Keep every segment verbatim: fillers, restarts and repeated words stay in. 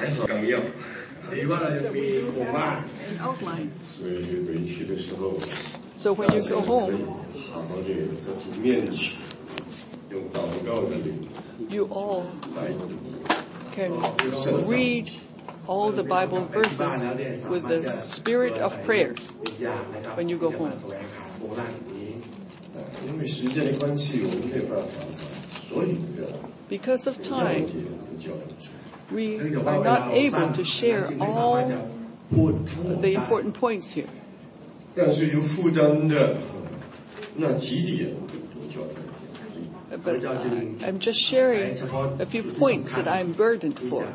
还好纲要。 An outline. 所以回去的时候， So when you go 可以 home, 好好的在主面前用祷告的灵 you all 来读。 can read all the Bible verses with the spirit of prayer when you go home. 因为时间的关系，我们没有办法把所有的 Because of 要 time, 点教导出来。 we are not able to share all the important points here. 但是有负担的那几点都教导。 But uh, I'm just sharing a few points that I'm burdened for.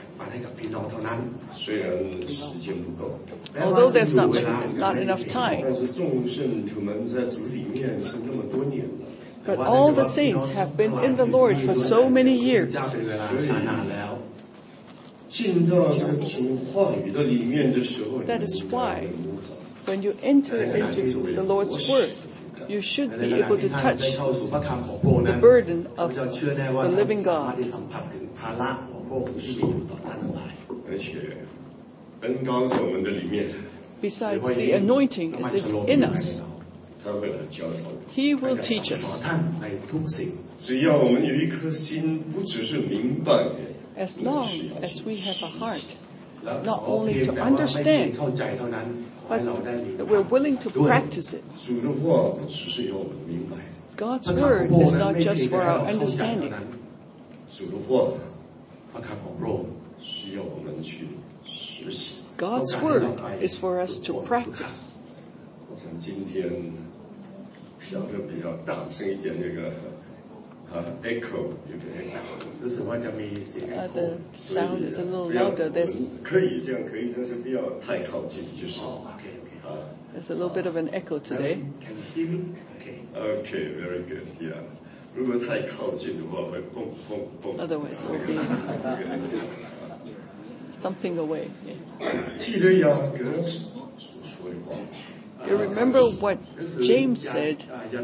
虽然时间不够， Although there's not, not enough time, 但是众圣徒们在主里面是那么多年了。 but all the saints have been in the Lord for so many years. 进到这个主话语的里面的时候， That is why when you enter into the Lord's Word, you should be able to touch the burden of the living God. 而且恩膏在我们的里面， Besides, the anointing is in us. 他会来教导我们。 He will teach us. 只要我们有一颗心，不只是明白， As long as we have a heart, not only to understand, but that we're willing to practice it. 主的话不只是要我们明白， God's Word is not just for our understanding. 主的话需要我们去实行。 God's Word is for us to practice. 我想今天调的比较大声一点，那个啊 echo 有点 Uh, the sound is a little 不要 louder. There's, 可以这样可以，但是不要太靠近，就是啊。 there's a little bit of an echo today. Okay, very good. Yeah. 如果太靠近的话，会蹦蹦蹦。 Otherwise, it will be thumping away. Yeah. 记得雅各所说的话， You remember what James said,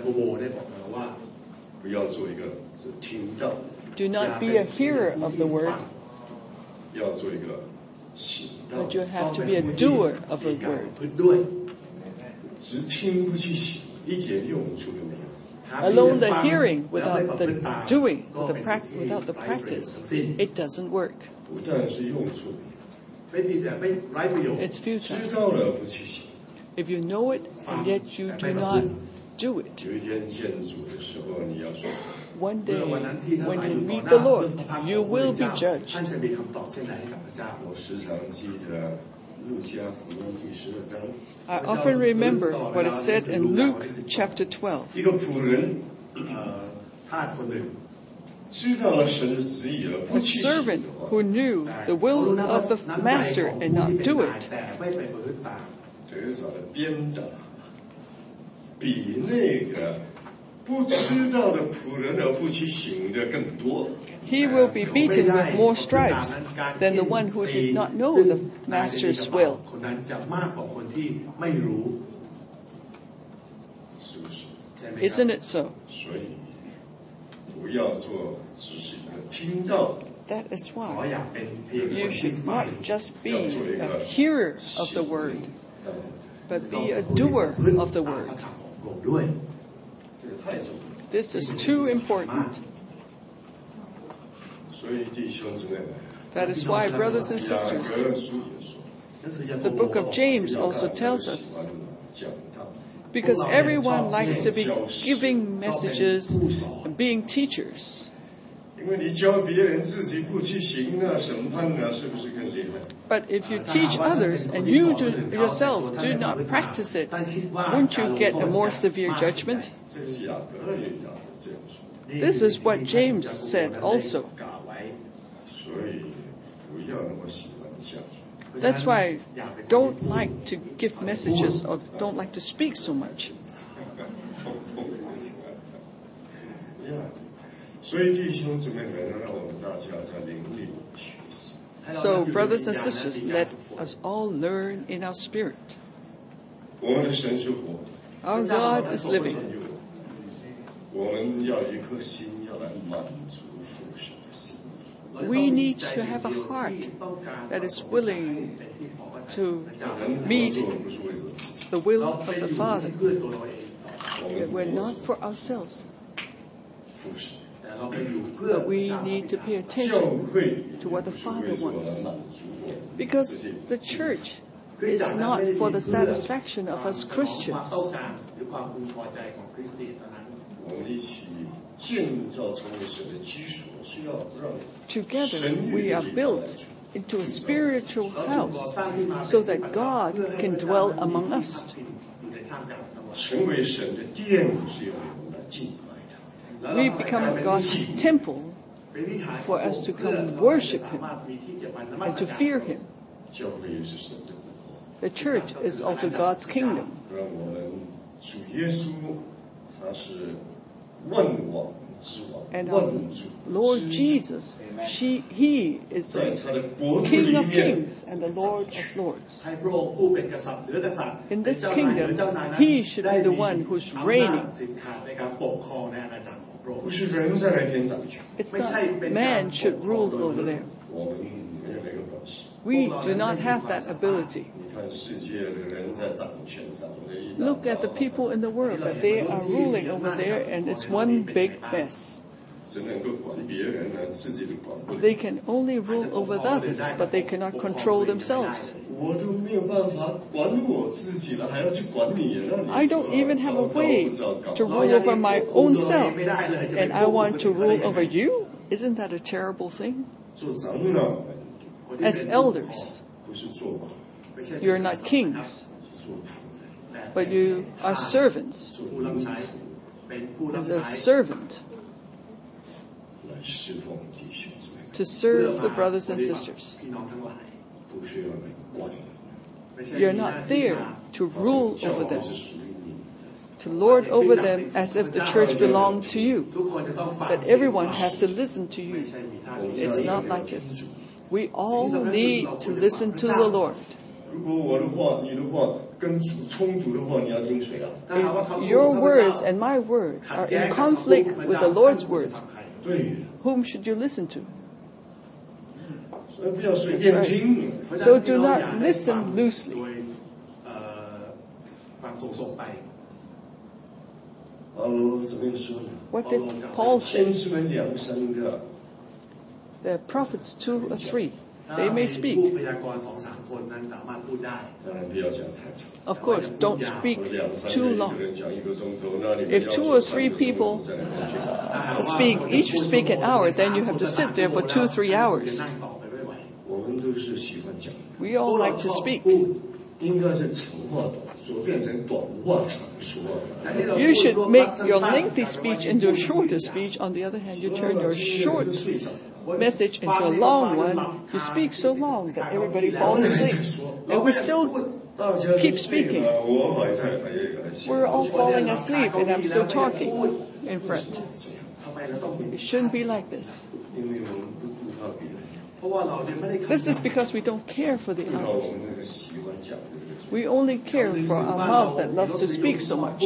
不要做一个只听到， do not be a hearer of the word, 要做一个行道 but。you have to be a doer of the word. 只听不去行，一点用处都没有。 Alone the hearing without the doing, the prac- without the practice, it doesn't work. 不但是用处没有， It's 知 futile. 道了不去行。 If you know it and yet you do not do it, 有一天见主的时候，你要说， one day when you meet the Lord, you will be judged. 我时常记得路加福音第十二章， I often remember what is said in Luke chapter twelve. 一个仆人知道了神的旨意而不 A 去行 servant 的话， who knew the will of the master and not do it, 得着的鞭打，比那个不知道的仆人而不去行的更多。 he will be beaten with more stripes than the one who did not know the master's will. 是不是？ Isn't it so? 所以不要做只是一个听到， That is why you should not just be a hearer of the word, but be a doer of the word. 这个太重要。 This is too important. 所以弟兄姊妹们， That is why, brothers and 雅 sisters, 各书也说， the book of James also tells us, 讲道， because everyone likes to be giving messages and being teachers. 因为你教别人自己不去行，那审判呢，是不是更厉害？ But if you teach others and you do yourself do not practice it, won't you get a more severe judgment? 这是雅各也雅各这样说。 This is what James said also. 所以不要那么喜欢讲。 That's why don't like to give messages or don't like to speak so much. 所以弟兄姊妹们，让我们大家在灵里学习。 So, brothers and sisters, let us all learn in our spirit. 我们的神是活， Our God is living. 我们要一颗心，要来满足父神的心意。 we need to have a heart that is willing to meet the will of the Father. We're not for ourselves, but we need to pay attention to what the Father wants. Because the church is not for the satisfaction of us Christians. Together we are built into a spiritual house so that God can dwell among us. We become God's temple for us to come worship Him and to fear Him. The church is also God's kingdom. And our Lord Jesus, she, He is the King of kings and the Lord of lords. In this kingdom, He should be the one who's reigning. It's not man should rule over there. We do not have that ability. Look at the people in the world, that they are ruling over there, and it's one big mess. They can only rule over others, but they cannot control themselves. I don't even have a way to rule over my own self, and I want to rule over you? Isn't that a terrible thing? As elders, you're not kings, but you are servants. As a servant to serve the brothers and sisters. You're not there to rule over them, to lord over them as if the church belonged to you, that everyone has to listen to you. It's not like this. We all need to listen to the Lord. If your words and my words are in conflict with the Lord's words, whom should you listen to? Right. So do not listen loosely. What did Paul say? The prophets, two or three, they may speak. Of course, don't speak too long. If two or three people uh, speak, each speak an hour, then you have to sit there for two, three hours. We all like to speak. You should make your lengthy speech into a shorter speech. On the other hand, you turn your short message into a long one. You speak so long that everybody falls asleep. And we still keep speaking. We're all falling asleep and I'm still talking in front. It shouldn't be like this. This is because we don't care for the others. We only care for our mouth that loves to speak so much.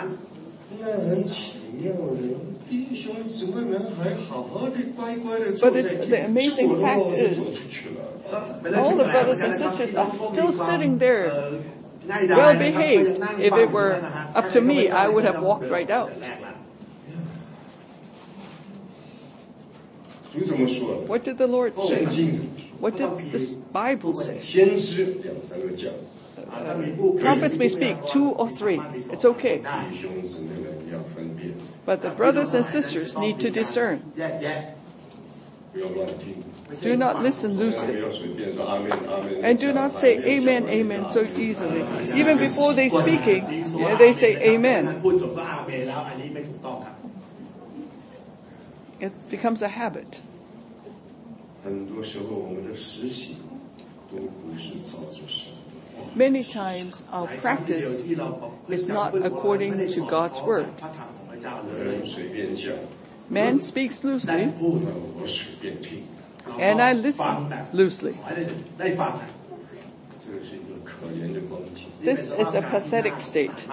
But it's, the amazing fact is, all the brothers and sisters are still sitting there, well behaved. If it were up to me, I would have walked right out. What did the Lord say? What did this Bible say? Uh, prophets may speak, two or three. It's okay. But the brothers and sisters need to discern. Do not listen loosely. And do not say amen, amen so easily. Even before they speaking, they say amen. It becomes a habit. Many times our practice is not according to God's word. Man speaks loosely, and I listen loosely. This is a pathetic state.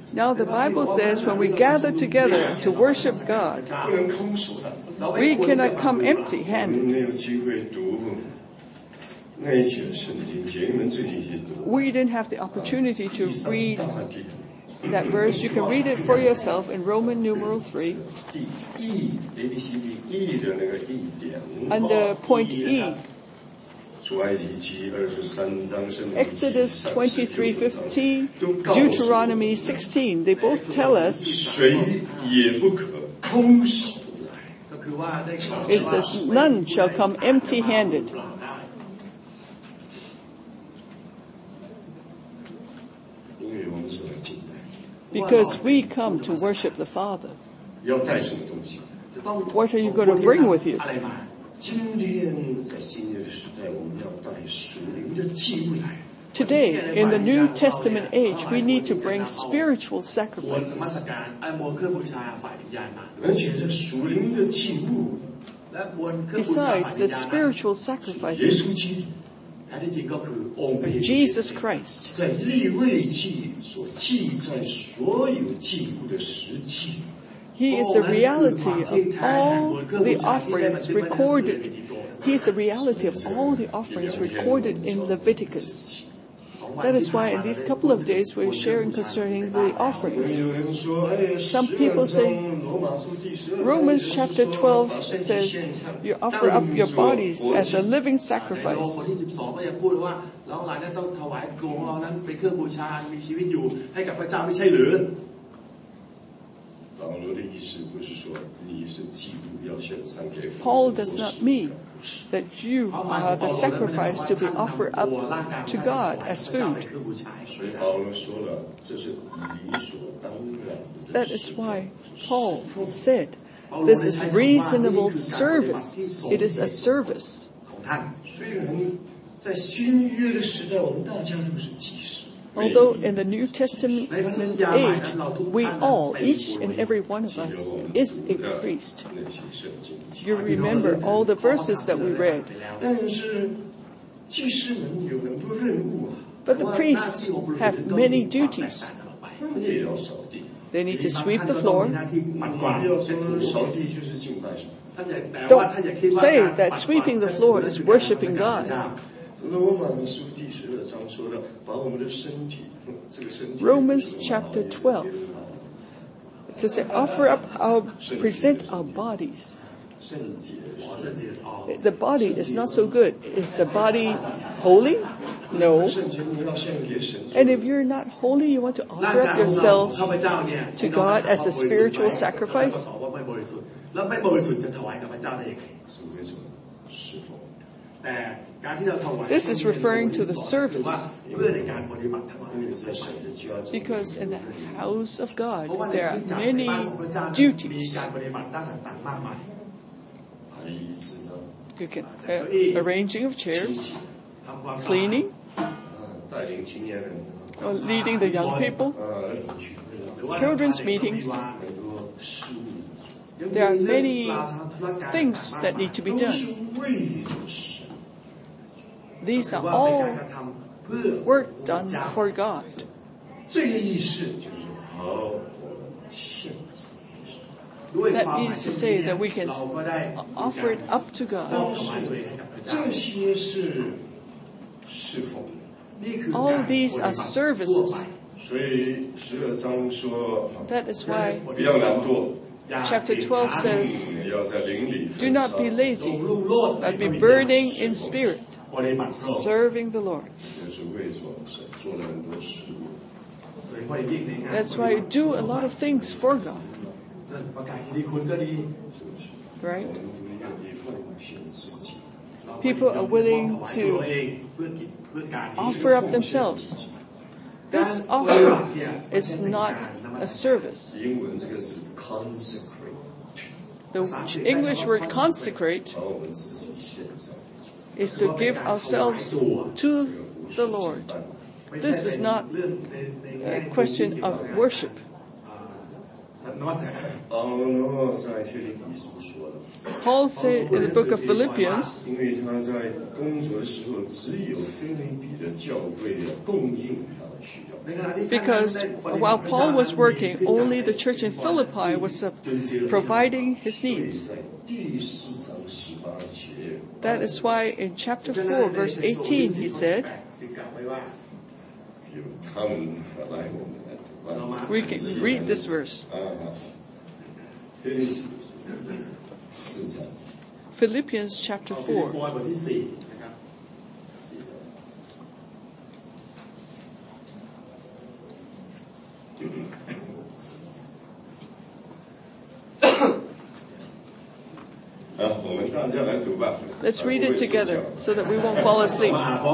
Now the Bible says when we gather together to worship God, 不能空手的。 we cannot come 我 empty-handed. 们没有机会读那一节的圣经，姐妹们自己去读。 We didn't have the opportunity to 第三 read 大点， that verse. You can read it for yourself in Roman numeral three 第 E A B C D E 的那个 E 点。 under point E. 出埃及记二十三章，圣经 Exodus 三十 twenty-three 九章 fifteen, 都告诉我们 Deuteronomy sixteen, they both tell us 谁也不可空手来。 it says none shall come empty-handed. 因为我们是来敬拜， Because we come to worship the Father. 要带什么东西？ What are you going to bring with you? 今天在新约的时代，我们要带属灵的祭物来。 Today, in the New Testament age, we need to bring spiritual sacrifices. 而且这属灵的祭物， Besides the spiritual 耶稣 sacrifices 基督 of Jesus Christ. 在利未记所记载所有祭物的实际。 He is the reality of all the offerings recorded. He is the reality of all the offerings recorded in Leviticus. That is why in these couple of days we're sharing concerning the offerings. 有人说，哎， Some people say, 罗马书第十二章 Romans chapter twelve 把身体 says 献上 you offer up your bodies as a living sacrifice. ที่สิบสองก็ยังพูดว่าเราหลายนั้นต้องถวายตัวของเรานั้นเป็นเครื่องบูชามีชีวิตอยู่ให้กับพระเจ้าไม่ใช่หรือ保罗的意思不是说你是祭物要献上给父 Paul 神 does 做 not 事 mean that you are the sacrifice to be offered up to God as food. 所以保罗说了，这是理所当然的 That 事 is why Paul said, this is reasonable service. It is a service. ของท่าน虽然在新约的时代，我们大家都是祭司。 Although in the New Testament age, we all, each and every one of us, is a priest. 那些圣经， You remember all the verses that we read. 但是祭司们有很多任务啊， But the priests have many duties. 他们也要扫地。 They need to sweep the floor. หน้าที่หมั่นกวาด不要说扫地就是敬拜神。 ท่านอย่าแต่ว่าท่านอย่าคิด Don't ว่า say การ that sweeping the floor is worshiping God. 罗马书第十二章说的，把我们的身体，这个身体。 Romans chapter twelve. It says, offer up our, present our bodies. 圣洁。 The body is not so good. Is the body holy? No. 圣洁你要献给神。 And if you're not holy, you want to ร่าง offer กาย up ของเรา yourself ข้าพเจ้าเนี่ย to God as a spiritual sacrifice. ตอบว่าไม่บริสุทธิ์แล้วไม่บริสุทธิ์จะถวายกับพระเจ้าได้ยังไง是为什么？侍奉。 แต่การที่เราถวาย This is referring to the service. เพื่อในการปฏิบัติธรรม因为在神的家中， Because in the house of God, เพราะว่าใน there คริ are สตจักรใน many บ้านของพระเจ้ามี duties. การปฏิบัติต่างๆมากมาย还有一次呢， You can uh, arranging of chairs, ทำความสะอาด cleaning, 呃，带领青年人， or leading the young people, 呃，领取หรือว่า children's meetings. 很多事务， There are many เราทำธุรการ things ต่างๆ that need to be 都是 done. 为着神。 These ถือ are ว่าเป็น all การกระทำเพื่อ work done for God. 这个意思就是好，我们献上给神。 ด้วย That ความหมาย means to เช่น say นี้ that we can เราก็ได้ offer it up to มอบ God. ถวายตัวเองให้กับพระเจ้า这些是侍奉的。 นี่คือ All การ these ปฏิ are บัติทั่ว services. ไป所以十二章说， That is why 不要懒惰， อย่า chapter twelve says, 要在灵里 do 焚 not 烧 be lazy, รุ่งโรจน์ but be burning in spirit, ปฏิบัติพระองค์ serving the Lord. 就是为着神做了很多事物。 โดยเฉพาะอย่างยิ่งในงาน That's why you do a lot of things for God, เรื่องประกาศกิติคุณก็ดี right? 我们都愿意奉献自己。 People are willing ถวายตัว to เองเพื่อกิจเพื่อการนี้ offer up themselves. This offering is not a service. 英文这个是 consecrate， The English word consecrate 把我们自己献上给主。 is to give ourselves to the Lord. ไม่ใช่ This is เป็น not เรื่องในในแง่ a question of worship. อ่าสันนวัตกรรม保罗在腓立比书说了， Paul said in the book of Philippians, 因为他在工作的时候，只有腓立比的教会要供应他的需要。 Because while Paul was working, only the church in Philippi was uh, providing his needs. That is why in chapter four, verse eighteen, he said, we can read this verse. Philippians chapter four. Let's read it together so that we won't fall asleep.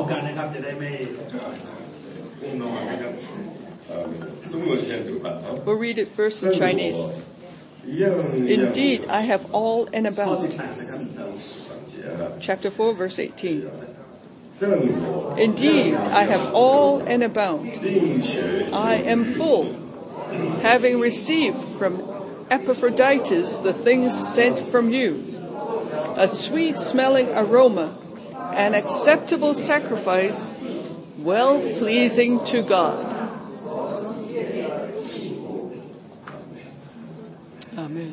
We'll read it first in Chinese. Indeed, I have all and abound. Chapter four, verse eighteen. Indeed, I have all and abound. I am full, having received from Epaphroditus the things sent from you, a sweet-smelling aroma, an acceptable sacrifice, well-pleasing to God. Amen.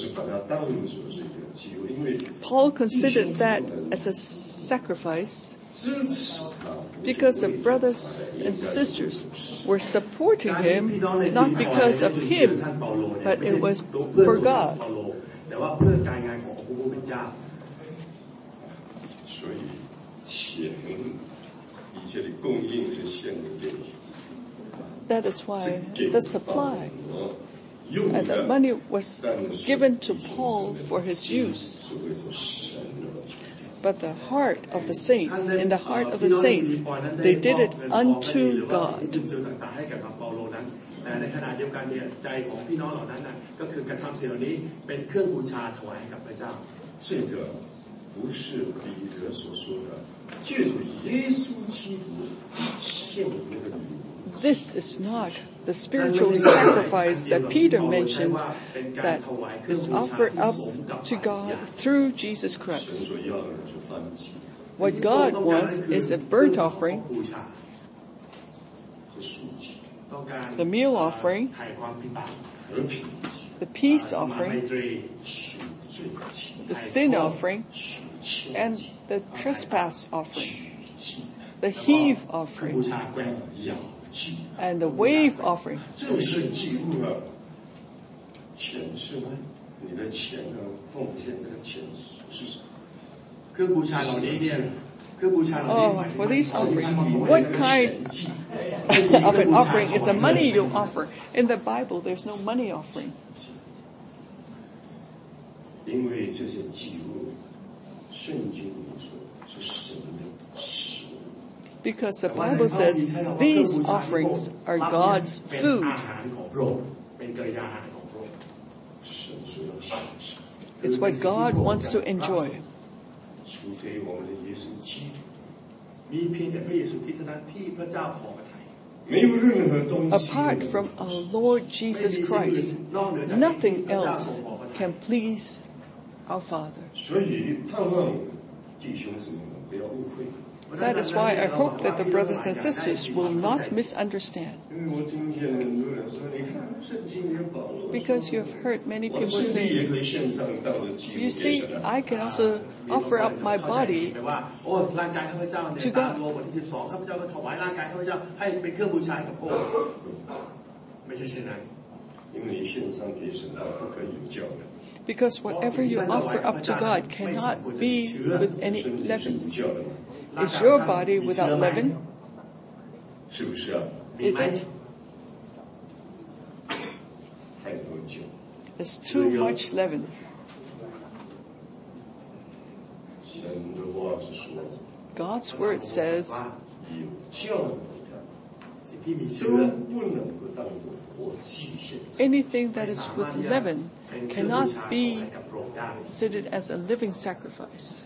Paul considered that as a sacrifice because the brothers and sisters were supporting him not because of him, but it was for God. That is why the supply and the money was given to Paul for his use. But the heart of the saints, in the heart of the saints, they did it unto God. This is not the spiritual sacrifice that Peter mentioned that is offered up to God through Jesus Christ. What God wants is a burnt offering, the meal offering, the peace offering, the sin offering, and the trespass offering, the heave offering, and the wave offering. Oh, for these offerings, what kind of an offering is the money you offer? In the Bible, there's no money offering. Because the Bible says these offerings are God's food. It's what God wants to enjoy. Apart from our Lord Jesus Christ, nothing else can please our Father. That is why I hope that the brothers and sisters will not misunderstand. Because you have heard many people say, you see, I can also offer up my body to God. Because whatever you offer up to God cannot be with any leaven. Is your body without leaven? Is it? It's too much leaven. God's word says, anything that is with leaven cannot be considered as a living sacrifice.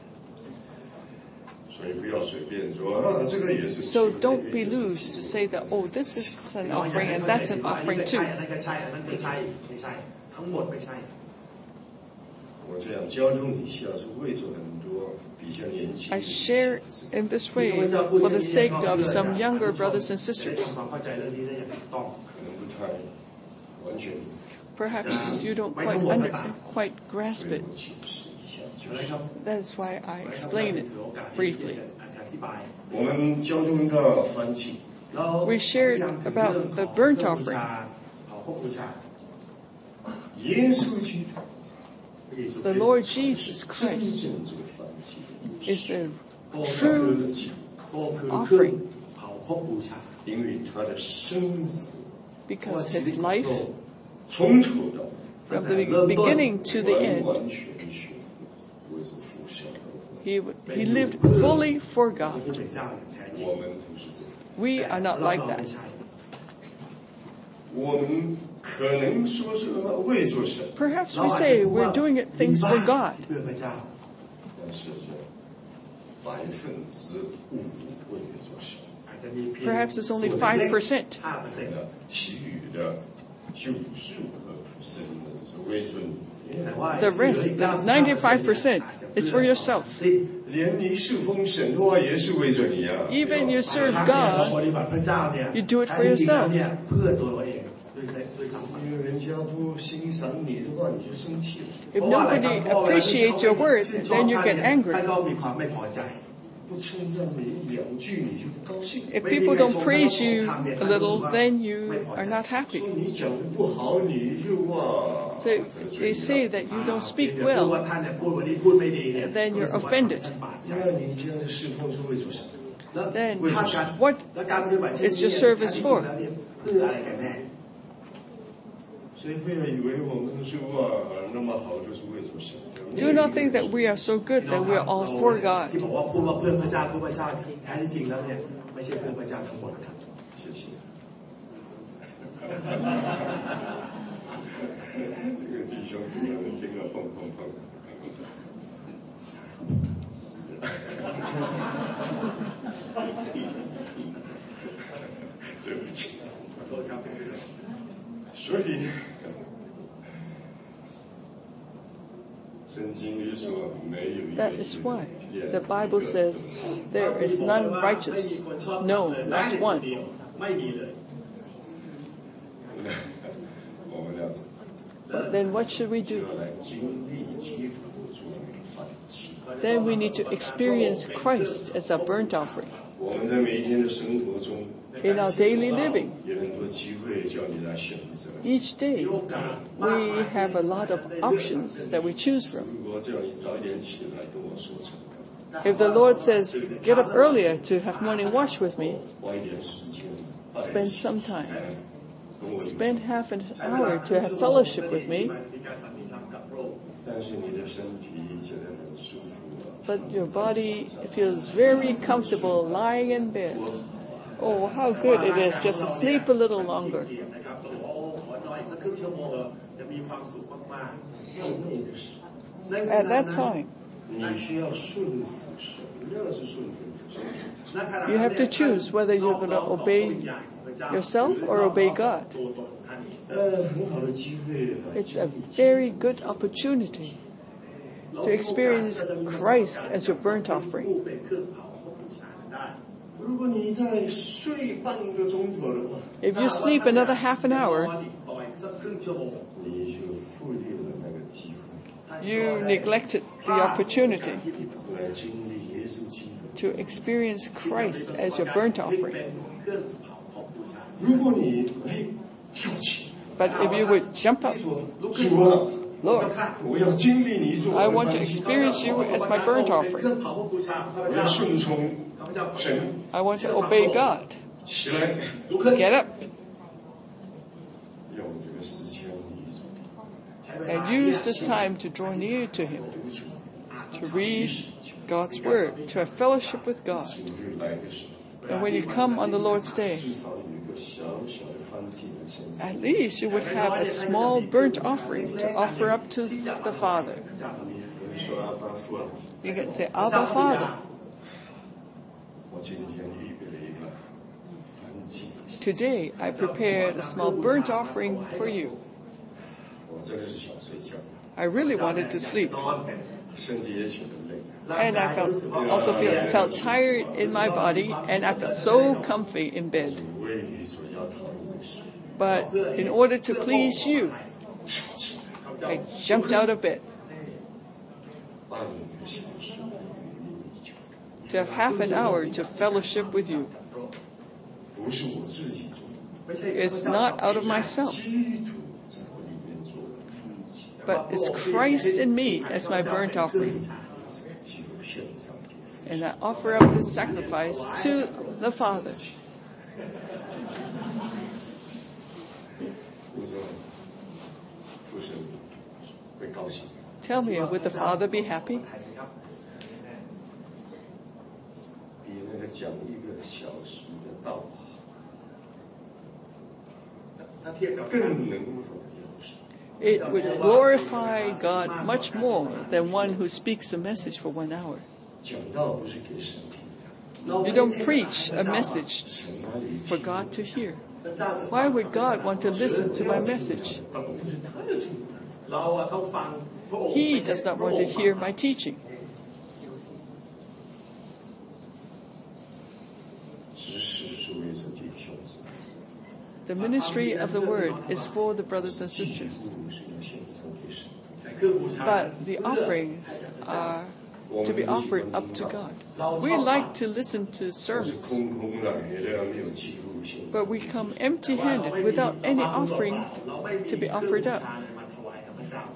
So don't be loose to say that, oh, this is an offering and that's an offering too. 我这样交通一下，是为着很多比较年轻的 I share in this way for the sake of some younger brothers and sisters. ทำความเข้าใจเรื่องนี้ได้อย่างถูกต้อง可能不太完全 Perhaps you don't quite under, quite grasp it. 解释一下，就นะ是ครับ That's why I explain it briefly. อธิบาย我们交通的翻祭， We shared about the burnt offering. เผาคบบูชา耶稣基督 The Lord Jesus 真 Christ 正这个翻祭 is a ก็คือ true ก็คือเครื่องเผาคบบูชา因为他的生活 because his life 从头到尾 from the be- beginning to the 完 end, 完全全为着父神而活。 he, w- he lived fully for ผู้ God. เป็นเจ้าอย่างแท้จริง我们不是这样， We are not like เราไม่ that. ใช่我们可能说是为着神， Perhaps เรา we อาจจะ say พูดว่า we're doing it things for God, เพื่อพระเจ้า但是是百分之五为着神， อาจจะมีเพียง Perhaps it's only ส่วน five เล็ก percent. ห้าเปอร์เซ็นต์那其余的九十五个 percent 是为着你。 แต่ว่า The rest, the ninety-five percent, is for yourself. 连你侍奉神的话也是为着你啊。 Even you serve ครั้งเนี่ยเรา God, ปฏิบัติพระเจ้าเนี่ย You do it for แท้จริงแล้ว yourself. เนี่ยเพื่อตัวเราเองด้วยเส้นด้วยซ้ำไป因为人家不欣赏你的话，你就生气了。 if nobody appreciates your word, then you get ท่าน angry. ก็มีความไม่พอใจ不称赞你一两句，你就不高兴。 If people don't praise you a little, then you are not 说 happy. 你讲的不好，你就哇。 So they say that you don't speak เดี๋ยวพูดว่า well, ท่านเนี่ยพูดวันนี้พูดไม่ดีเนี่ย then you're รู้สึกว่า offended. ท่านบาดใจ那你这样的侍奉是为着什么？ แล้ว Then ถ้าการ what แล้วการปฏิบัติเช่น is นี้ your เนี่ย service แท้จริง for? แล้วเนี่ยเพื่ออะไรกันแน่所以不要以为我们是哇那么好，就是为着神。 Do not think that we are so good that we are all for ที่ God. บอกว่าพูดว่าเพื่อพระเจ้าเพื่อพระเจ้าแท้ที่จริงแล้วเนี่ยไม่ใช่เพื่อพระเจ้าทั้งหมดนะครับ谢谢。这个弟兄是有人听了砰砰砰。对不起。 ขอโทษครับ所以，圣经里说没有一个 That is why the Bible says there is none righteous, no, not one. ไม่มีเลย我们要怎么 But then what should we 就 do? 要来经历基督做那个反击。 Then we need to experience Christ as a burnt offering. 我们在每一天的生活中， In our daily living, 有很多机会叫你来选择。 each day, โอกาส we have a lot of options that we choose from. 如果叫你早一点起来跟我说成功， If the Lord says, get up earlier to have morning watch with me, 花一点时间， spend some time, 跟我。 spend half an hour to have fellowship with me, มีการสัมพันธ์กับโรค但是你的身体觉得很舒服了。 but your body feels very comfortable lying in bed. Oh, how good it is just to sleep a little longer. นะครับโอ้ขอนอนอีกสักครึ่งชั่วโมงจะมีความสุขมากๆ在那个时候， ในเว At ลา that นั้น time, 你需要顺服神，要是顺服神， ณขณะนั้น you have to choose whether you're going to obey yourself or obey God. ตัวตนของท่านเอง呃，很好的机会来 It's 经 a 历基督 very good opportunity to experience Christ as your burnt offering. ผู้เป็นเครื่องเผาของบูชาได้如果你再睡半个钟头的话， If you sleep another half an นอ hour, นอีกต่ออีกสักครึ่งชั่วโมง你就忽略了那个机会， you neglected the opportunity 来经历耶稣基督。 to experience Christ as your burnt ที่ offering. เป็นเครื่องเผาของบูชา如果你哎跳起， But if you would jump up, 说主啊， Lord, 我要经历你做我 I 的 want to 翻祭， experience you as my burnt เป็นเครื่ offering. องเผาของบูชาข้าพ我เจ้า要顺从ข้าพเจ้าขอ神， I want to obey God. 起来， ลุกขึ้น Get up 用这个时间你做ใช้เวลา and use this time to draw near to Him, 督主， to read God's Word, to have fellowship with God. 主日来的时候， And when you come on the Lord's day, 至少有一个小小的翻祭的献祭。 at least you would have a small burnt offering to offer up to the Father. 你说阿爸父啊， You can say, Abba, Father, 我今天预备了一个翻祭的献祭， today I prepared a small burnt offering for you. 我真的是想睡觉。 I really wanted to sleep. 身体也觉得累。 And I felt also feel, felt tired in my body, and I felt so comfy in bed. 为你所要讨论的事， But in order to please you, 跳起来， I jumped out of bed 半个小时与你交谈， to have half an hour to fellowship with you. 不是我自己做的， It's not out of myself, 基督在我里面做了奉献， but it's Christ in me as my burnt offering. 这个祭物献上给父 And 神。 I offer up this sacrifice to the Father. 你说，父神会高兴。 Tell me, would the Father be happy? 比那个讲一个小时的道更能荣耀神。 It would glorify God much more than one who speaks a message for one hour. 讲道不是给神听的， You don't preach a message 神哪里 for 听？ God to hear. Why would God want to listen to my message? 他不是他要听的。 เราอะต้องฟังพระองค์ He does not want to hear my teaching. 知识是为着弟兄姊妹， The ministry of the word is for the brothers and 祭 sisters, 物是要献上给神。 แต่เครื่องบูชา but the offerings are to be offered up to God. We like to listen to 我是 sermons, 空空来的，没有祭物献上。 but we come empty-handed without any offering เราไม่มี to be offered up, เครื่องบูชามาถวายกับพระเจ้า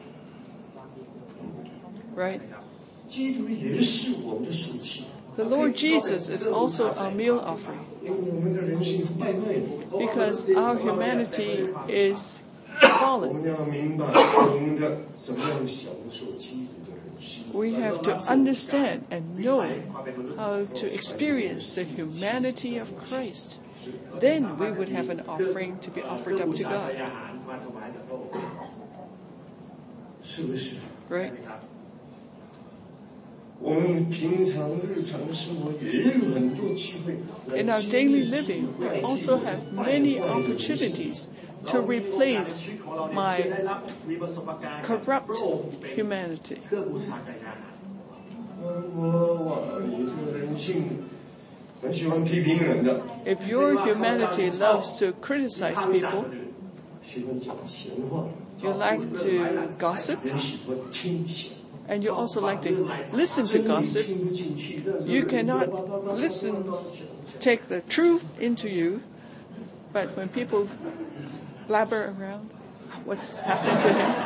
right? 基督也是我们的属祭， The Lord Jesus is also our meal offering 因为我们的人性是败坏的。 because our humanity is 我 fallen. 们要明白我们的怎么样享受基督的人性。 We have to understand and know how to experience the humanity of Christ. Then we would have an offering to be เค offered รื่อง up บู to ชาไตร God, อาหารมาถวายกับพระองค์是不是？ right? นะครับ我们平常日常生活也有很多机会来 In our 经 daily 历 living, 这 we 个 also 外 have 界的 many 败坏的人性 opportunities to replace ชีวิตของเราเนี่ย my ได้รับมีประสบการณ์ corrupt พระองค์เป็น humanity. เครื่องบูชาไตรอาหาร我哇，你这个人性很喜欢批评人的， If your humanity loves to criticize วิจารณ์ people, คนอื่น喜欢讲闲话， you like to gossip, 也喜欢听闲话。 and you also like to listen to 真理 gossip. 听不进去，但是 You cannot listen, take the truth into you, but when people blabber around, what's happening to him?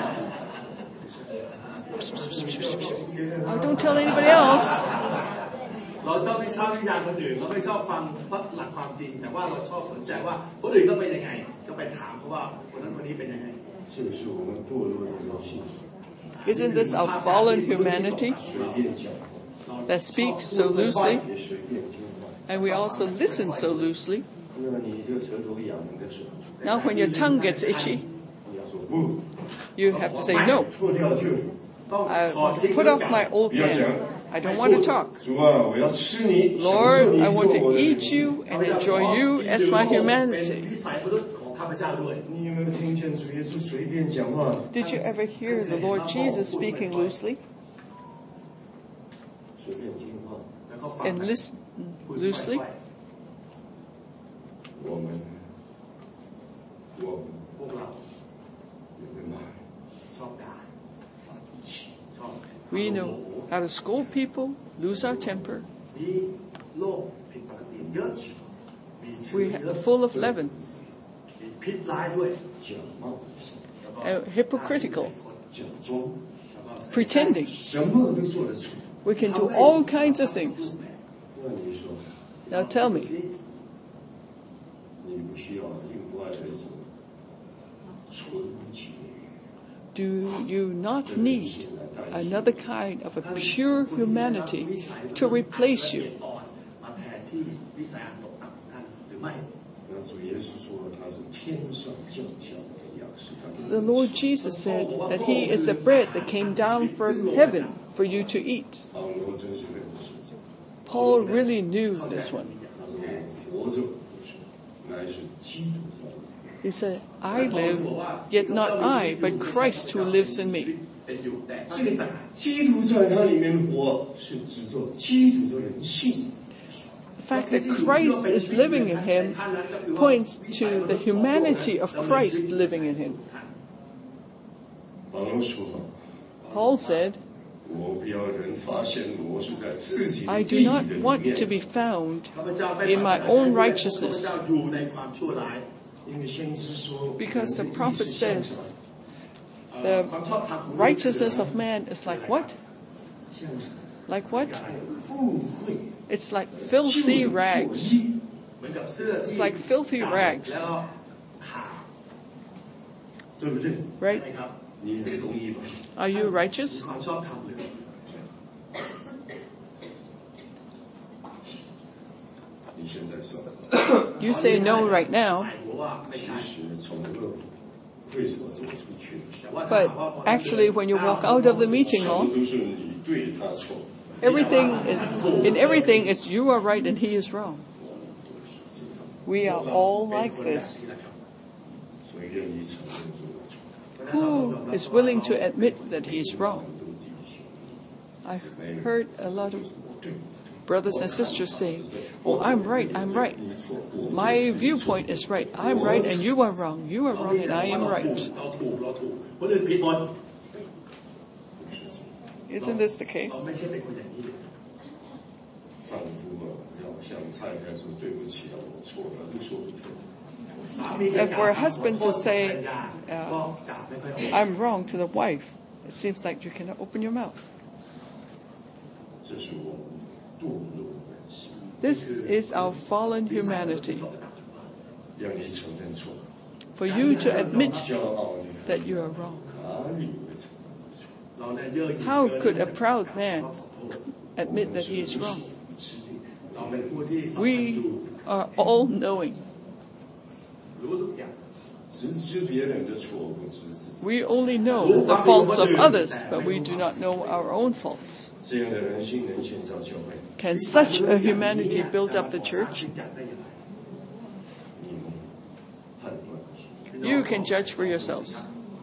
Oh, don't tell anybody else. เราชอบไม่ชอบวิจารณ์คนอื่นเราไม่ชอบฟังหลักความจริง แต่ว่าเราชอบสนใจว่าคนอื่นก็เป็นยังไง ก็ไปถามเขาว่าคนนั้นคนนี้เป็นยังไง是不是我们堕落的人性？ Isn't this our fallen humanity 随便讲话， that speaks so loosely, 也随便听话。 and we also listen so loosely? 那你这个舌头痒的时候， Now when your tongue gets itchy, 你要说不， you have to say no. 脱掉就 I want to put off my old man. I don't want to talk. 主啊，我要吃你，享受 Lord, 你 I 做 want 我 to 的 eat you and enjoy you as my เป็น humanity. นิสัยมนุษย์ของข้าพเจ้าด้วย你有没有听见主耶稣随便讲话？ Did you ever hear the Lord Jesus speaking loosely 随便听话。 แล้วก็ฟัง and listen พูด loosely? ไว้我们，我们พวกเรา有个骂， ชอบด่า发脾气， ชอบ We know how to scold people, lose our temper. มีโรคผิดปกติเยอะมีเชื้อ We เยอะ are full of leaven มีพิษร้ายด้วย假冒伪善， แล้วก็ and hypocritical, 假装， แล้วก็ pretending. 什么都做得出。 We can do all kinds of things. 那你说， Now tell me, 你不需要另外的一种纯洁 do you not 的人 need 性来代替？ another kind of a pure humanity to replace you? อ่อนมาแทนที่วิสัยอันตกต่ำของท่านหรือไม่那主耶稣说他是天上降下的样式，他给 The Lord Jesus said that He is the bread that came down from heaven for you to eat. 保罗真是认识这个， Paul really knew this one. 他说我活着不是，乃是基督在我里面。 He said, I live, yet not I, but Christ who lives in me. 这个基督在他里面活，是指着基督的人性。 The fact that Christ is living in him points to the humanity of Christ living in him. 保罗说 Paul said, 我不要人发现我是在自己的 I do 义 not 的里 want 面 to be found in my own righteousness. 因为先知说 Because the prophet says, the righteousness of man is like what? Like what? 不会 It's like filthy rags. It's like filthy rags. 对不对？ Right? 你很同意吧？ Are you righteous? 你现在说， You say no right now, 其实从恶会所走出去， but actually when you walk out of the meeting 什 hall, 么都是你对他错， everything is, in everything it's you are right and he is wrong. We are all like this. 所以愿意承认是我错。 Who is willing to admit that he is wrong? I've heard a lot of brothers and sisters say, "Oh, I'm right, I'm right. My viewpoint is right. I'm right and you are wrong. You are wrong and I am right." Isn't this the case? 丈夫啊，要向太太说对不起啊，我错了，都说不出。 And for a husband to say, uh, "I'm wrong" to the wife, it seems like you cannot open your mouth. 这是我们堕落的本性。 This is our fallen humanity. 要你承认错， For you to admit 骄傲的 that you are wrong. 哪里会承认错？ How could a proud man admit that he is wrong? We are all knowing. 只知别人的错，不知自己。 We only know the faults of others, but we do not know our own faults. 这样的人性能建造教会， Can such a humanity build up the church? 你们判断 You can judge for yourselves.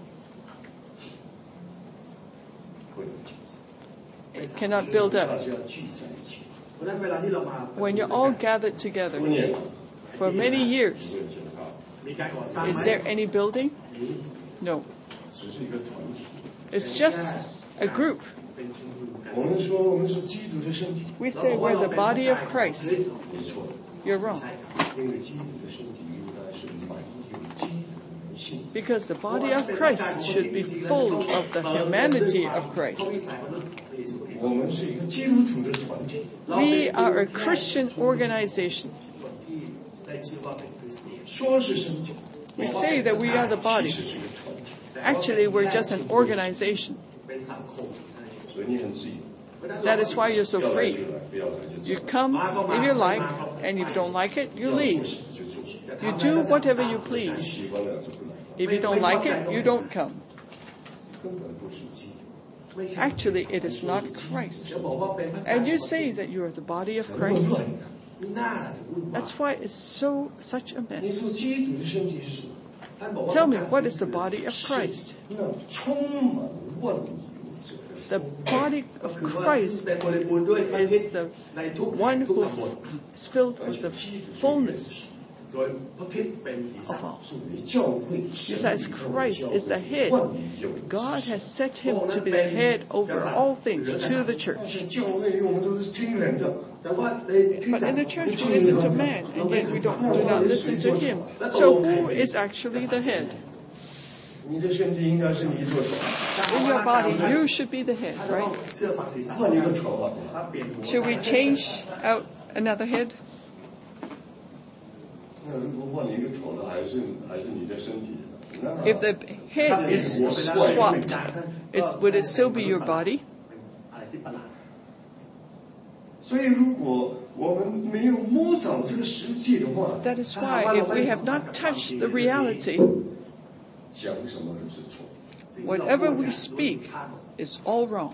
不能建造。 It cannot build 大 up. 家聚在一起， When you're all gathered together 多年 for many 无 years, 论建造， is there any building? No. 只是一个团体。 It's just a group. 我们说我们是基督的身体， We say we're the body of Christ. 你错了， You're wrong. 因为基督的身体应该是满有基督的人性。 Because the body of Christ should be full of the humanity of Christ. 我们是一个基督徒的团体， We are a Christian organization. 说是身体， We say that we are the 其 body. 实是一个团体， Actually, we're just an organization. 所以你很自由。 That is why you're so 要来 free. 就来，不要来就走 You。come if you like, and if you don't like it, you 要做 leave. 什么就做什么， You do whatever you please. 喜欢了就不来， If you don't like it, you don't come. 根本不是基督。 Actually, it is not Christ. And you say that you are the body of 怎么 Christ. 乱呢？ That's why it's so such a 你说 mess. 基督的身体是什么？ Tell me, what is the body of Christ? 那充满万有者的 The body of Christ is the one who is filled with the fullness of all. 是为教会神 Besides, 以后的 Christ 教会 is the head. 万有之 God 上 has set him to be the head over all things to the 但 church. 是教会里我们都是听人的， But in the church we listen to man, and yet we don't, do not listen to him. So who is actually the head? 你的身体应该是你做头， In your body, you should be the head, right? 换一个头啊！ Should we change out another head? 那如果换一个头了，还是还是你的身体？那 If the head is swapped, is, would it still be your body? 所以如果我们没有摸着这个实际的话， That is why if we have not touched the reality, 讲什么都是错。 whatever we speak is all wrong.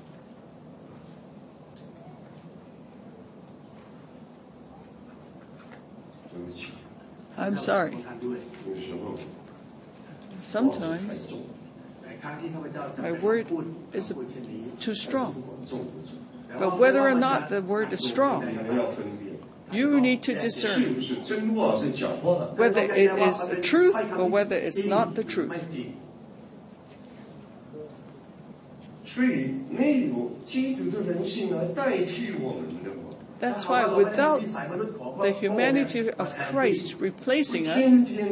对不起， I'm sorry. 有时候 Sometimes 太重， My word is too strong. But whether or not the word is strong, you need to discern whether it is the truth or whether it's not the truth. That's why without the humanity of Christ replacing us,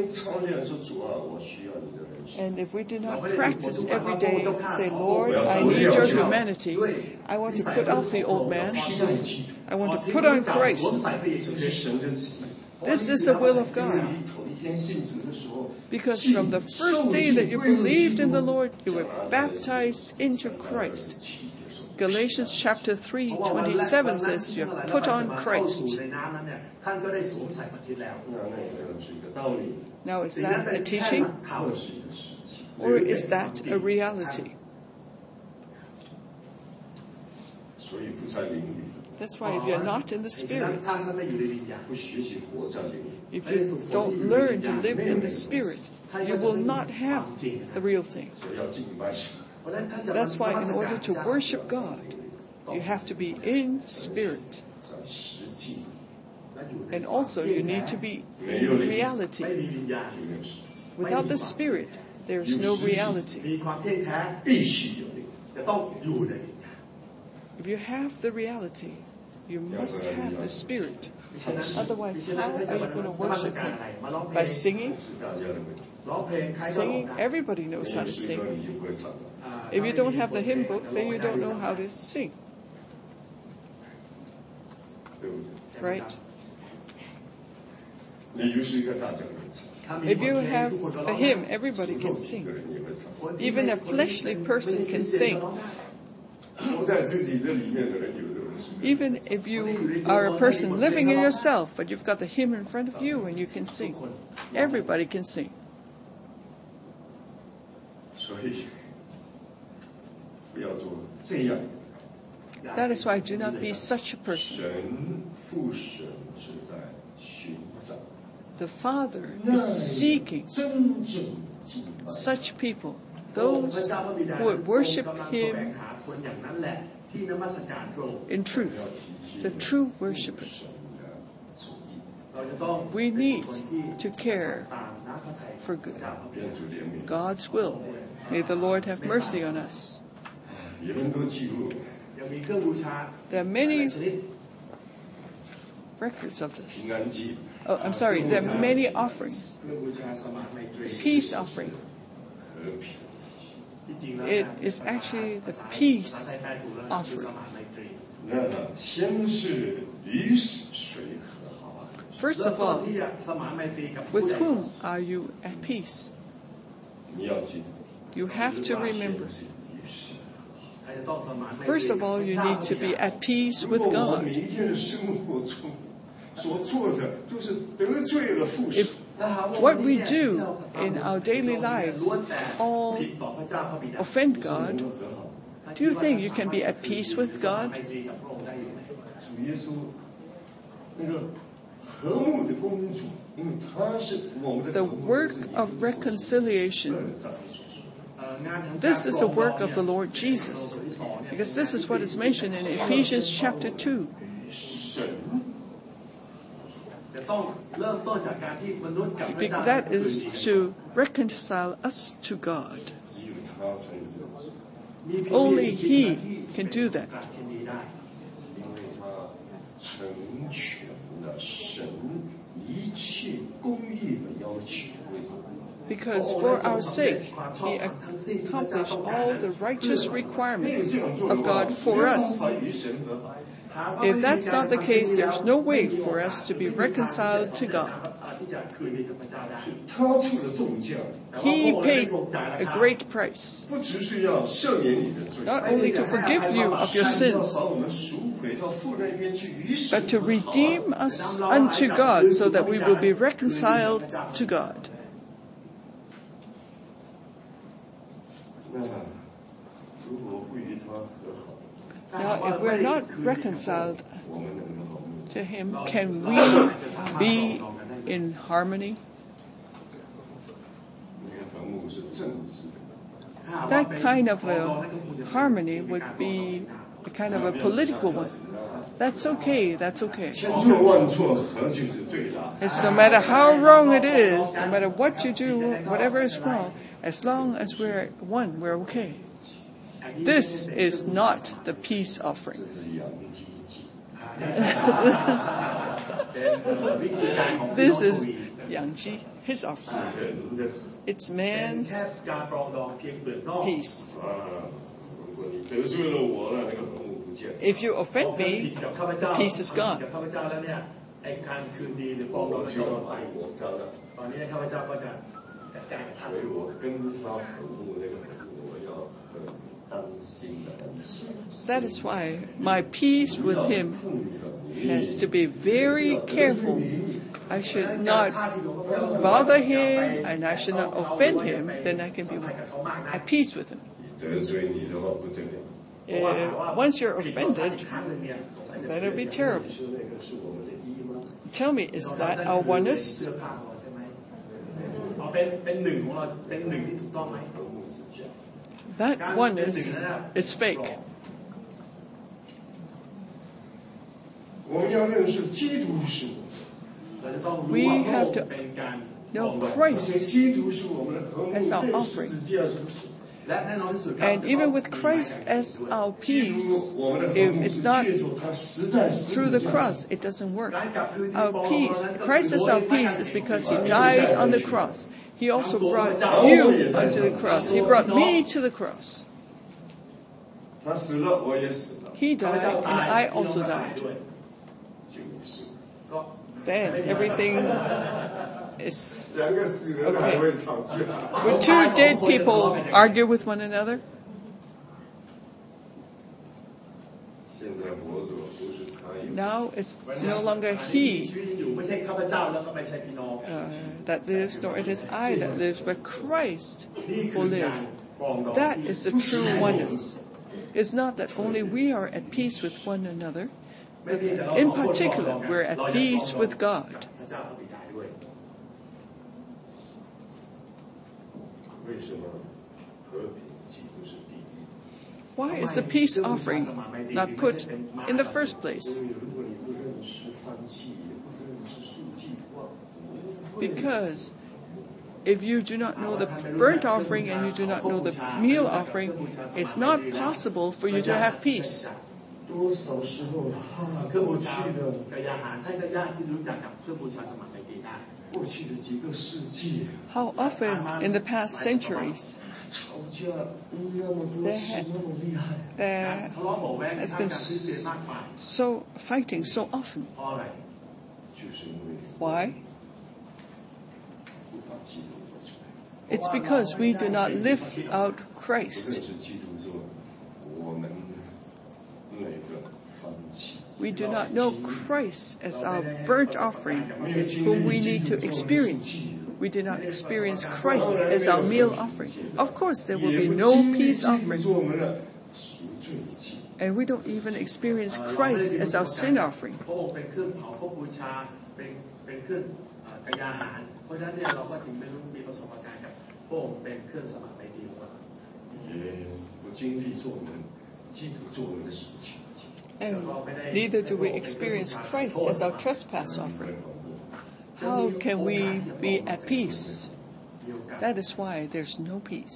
and if we do not practice every day to say, Lord, I need your humanity, I want to put off the old man, I want to put on Christ. This is the will of God. Because from the first day that you believed in the Lord, you were baptized into Christ. Galatians chapter three, twenty-seven says, you have put on Christ. Now, is that a teaching? Or is that a reality? That's why if you're not in the Spirit, if you don't learn to live in the Spirit, you will not have the real thing. That's why in order to worship God, you have to be in spirit. And also you need to be in reality. Without the Spirit, there is no reality. If you have the reality, you must have the Spirit. Otherwise, how are you going to worship Him? By singing? Singing, everybody knows how to sing. If you don't have the hymn book, then you don't know how to sing. Right? If you have a hymn, everybody can sing. Even a fleshly person can sing. Even if you are a person living in yourself, but you've got the hymn in front of you and you can sing. Everybody can sing. That is why do not be such a person. The Father is seeking such people, those who would worship Him in truth, the true worshippers. We need to care for God's will. May the Lord have mercy on us. There are many records of this. Oh, I'm sorry, there are many offerings. Peace offering. It is actually the peace offering. First of all, with whom are you at peace? You have to remember. First of all, you need to be at peace with God. If what we do in our daily lives all offend God, do you think you can be at peace with God? The work of reconciliation, this is the work of the Lord Jesus, because this is what is mentioned in Ephesians chapter two. That is to reconcile us to God. Only He can do that. Because for our sake, He accomplished all the righteous requirements of God for us. If that's not the case, there's no way for us to be reconciled to God. He paid a great price, not only to forgive you of your sins, but to redeem us unto God so that we will be reconciled to God. Now, if we're not reconciled to Him, can we be in That kind of a harmony would be a kind of a political one. That's okay, that's okay. 千错万错，何就是对了。 It's no matter how wrong it is, no matter what you do, whatever is wrong, as long as we're one, we're okay. This is not the peace offering. 这是洋基祭， This is Yangji, his offering. 人的 It's เป็น man's แค่การปรองดองเพียงเปลือกนอก peace. 啊，如果你得罪了我了，那个文物不见了。 If you พอ offend เกิดผิ me, ดกับข้าพเจ้า peace is gone. กับข้าพเจ้าแล้วเนี่ยไอ้การคืนดีหรือปรองดอง我นั้น就ก็หม要ดไป把我杀了， ตอนนี้ข้าพเจ้าก็จะจัดการกับท่าน所以我跟他和睦，那个和睦我要很当心的很小心。 That is why my peace with him has to be very careful. I should not bother him and I should not offend him, then I can be at peace with him. 得罪你的话不得了。 Uh, once you're offended, then it'll be terrible. 你说那个是我们的一吗？ Tell me, is that our oneness? เสื้อผ้าของเราใช่ไหมเอาเป็นเป็นหนึ่งของเราเป็นหนึ่งที่ถูกต้องไหม和睦之家。 That oneness is fake. 我们要认识基督是我们， เราจะต้องรู้ว่าพระองค์เป็นการปรอง No ดอง而且 Christ. 基督是我们的和睦， As our 对 offering. 十字架是不是？ และแน่นอนที่สุดครับ And even with Christ as our 基 peace, 督我们的和 if 睦 it's 是 not 借助他实在十 through 字 the 架 cross, it doesn't work. การกลับคืนที่ Our ปรองดอง peace, นั้นก็ Christ คือ is โดย our พระ peace องค์ is because he died on the cross. He also brought you onto the cross. He brought me to the cross. 他死了，我也死了， He ข้าพ died เจ้า and ตาย I พี่น้อง also ก็ตาย died. ด้วย就是ก็ Then everything is 两个死人还会吵架。 when two dead people argue with one another. 现在活着不是他有， Now it's no longer ชี he วิตอยู่ไม่ใช่ข้าพเจ้าแล้วก็ไม่ใช่พี่น้อง uh, that lives, nor it is I that lives, but Christ นี่คื who อการ lives. ปรองดอง That ที่ is the true oneness. It's not that only we are at peace with one another, ไม่เพียงแต่เรา in สองคนปรองดอง particular, กัน we're at เรายัง peace ปรองดอง with God. กับพระเจ้าพระบิดาด้วย为什么和平既不是第一？ Why is the peace offering not put in the first place? 因为如果你不认识燔祭，也不认识素祭的话， Because if you do not know the burnt offering and you do not know the meal offering, it's not possible for you to have peace. 多少时候啊， เครื่องบู过ชา去的กายอาหารท่านก็ยากที่รู้จักกับเครื่องบูชาสมัครในดีได้过去的几个世纪， How often in the past centuries 吵架那么多次，那么厉害， there ทะเลาะเบาะแว้ง has ท่าม been กลางคริสเตียนมากมาย so fighting so often? เพราะอะไร就是因为 Why? 不把基督做出来。 It's because we do not live out 不 Christ. 认识基督做我们那个放弃。 We do not know Christ as our burnt offering, whom we need to experience. We do not experience Christ as our meal offering. Of course, there will be no peace offering. 做我们的赎罪祭。 And we don't even experience Christ as our sin offering. พระองค์เป็นเครื่องเผาพระบูชาเป็นเป็นเครื่องเอ่อกายอาหาร เพราะฉะนั้นเนี่ยเราก็จึงไม่รู้มีประสบการณ์กับพระองค์เป็นเครื่องสมัครในดีของเรา也不经历做我们基督做我们的赎罪祭。 And neither do we experience Christ as our trespass offering. How can we be at peace? มีโอกาส That is why there's no peace.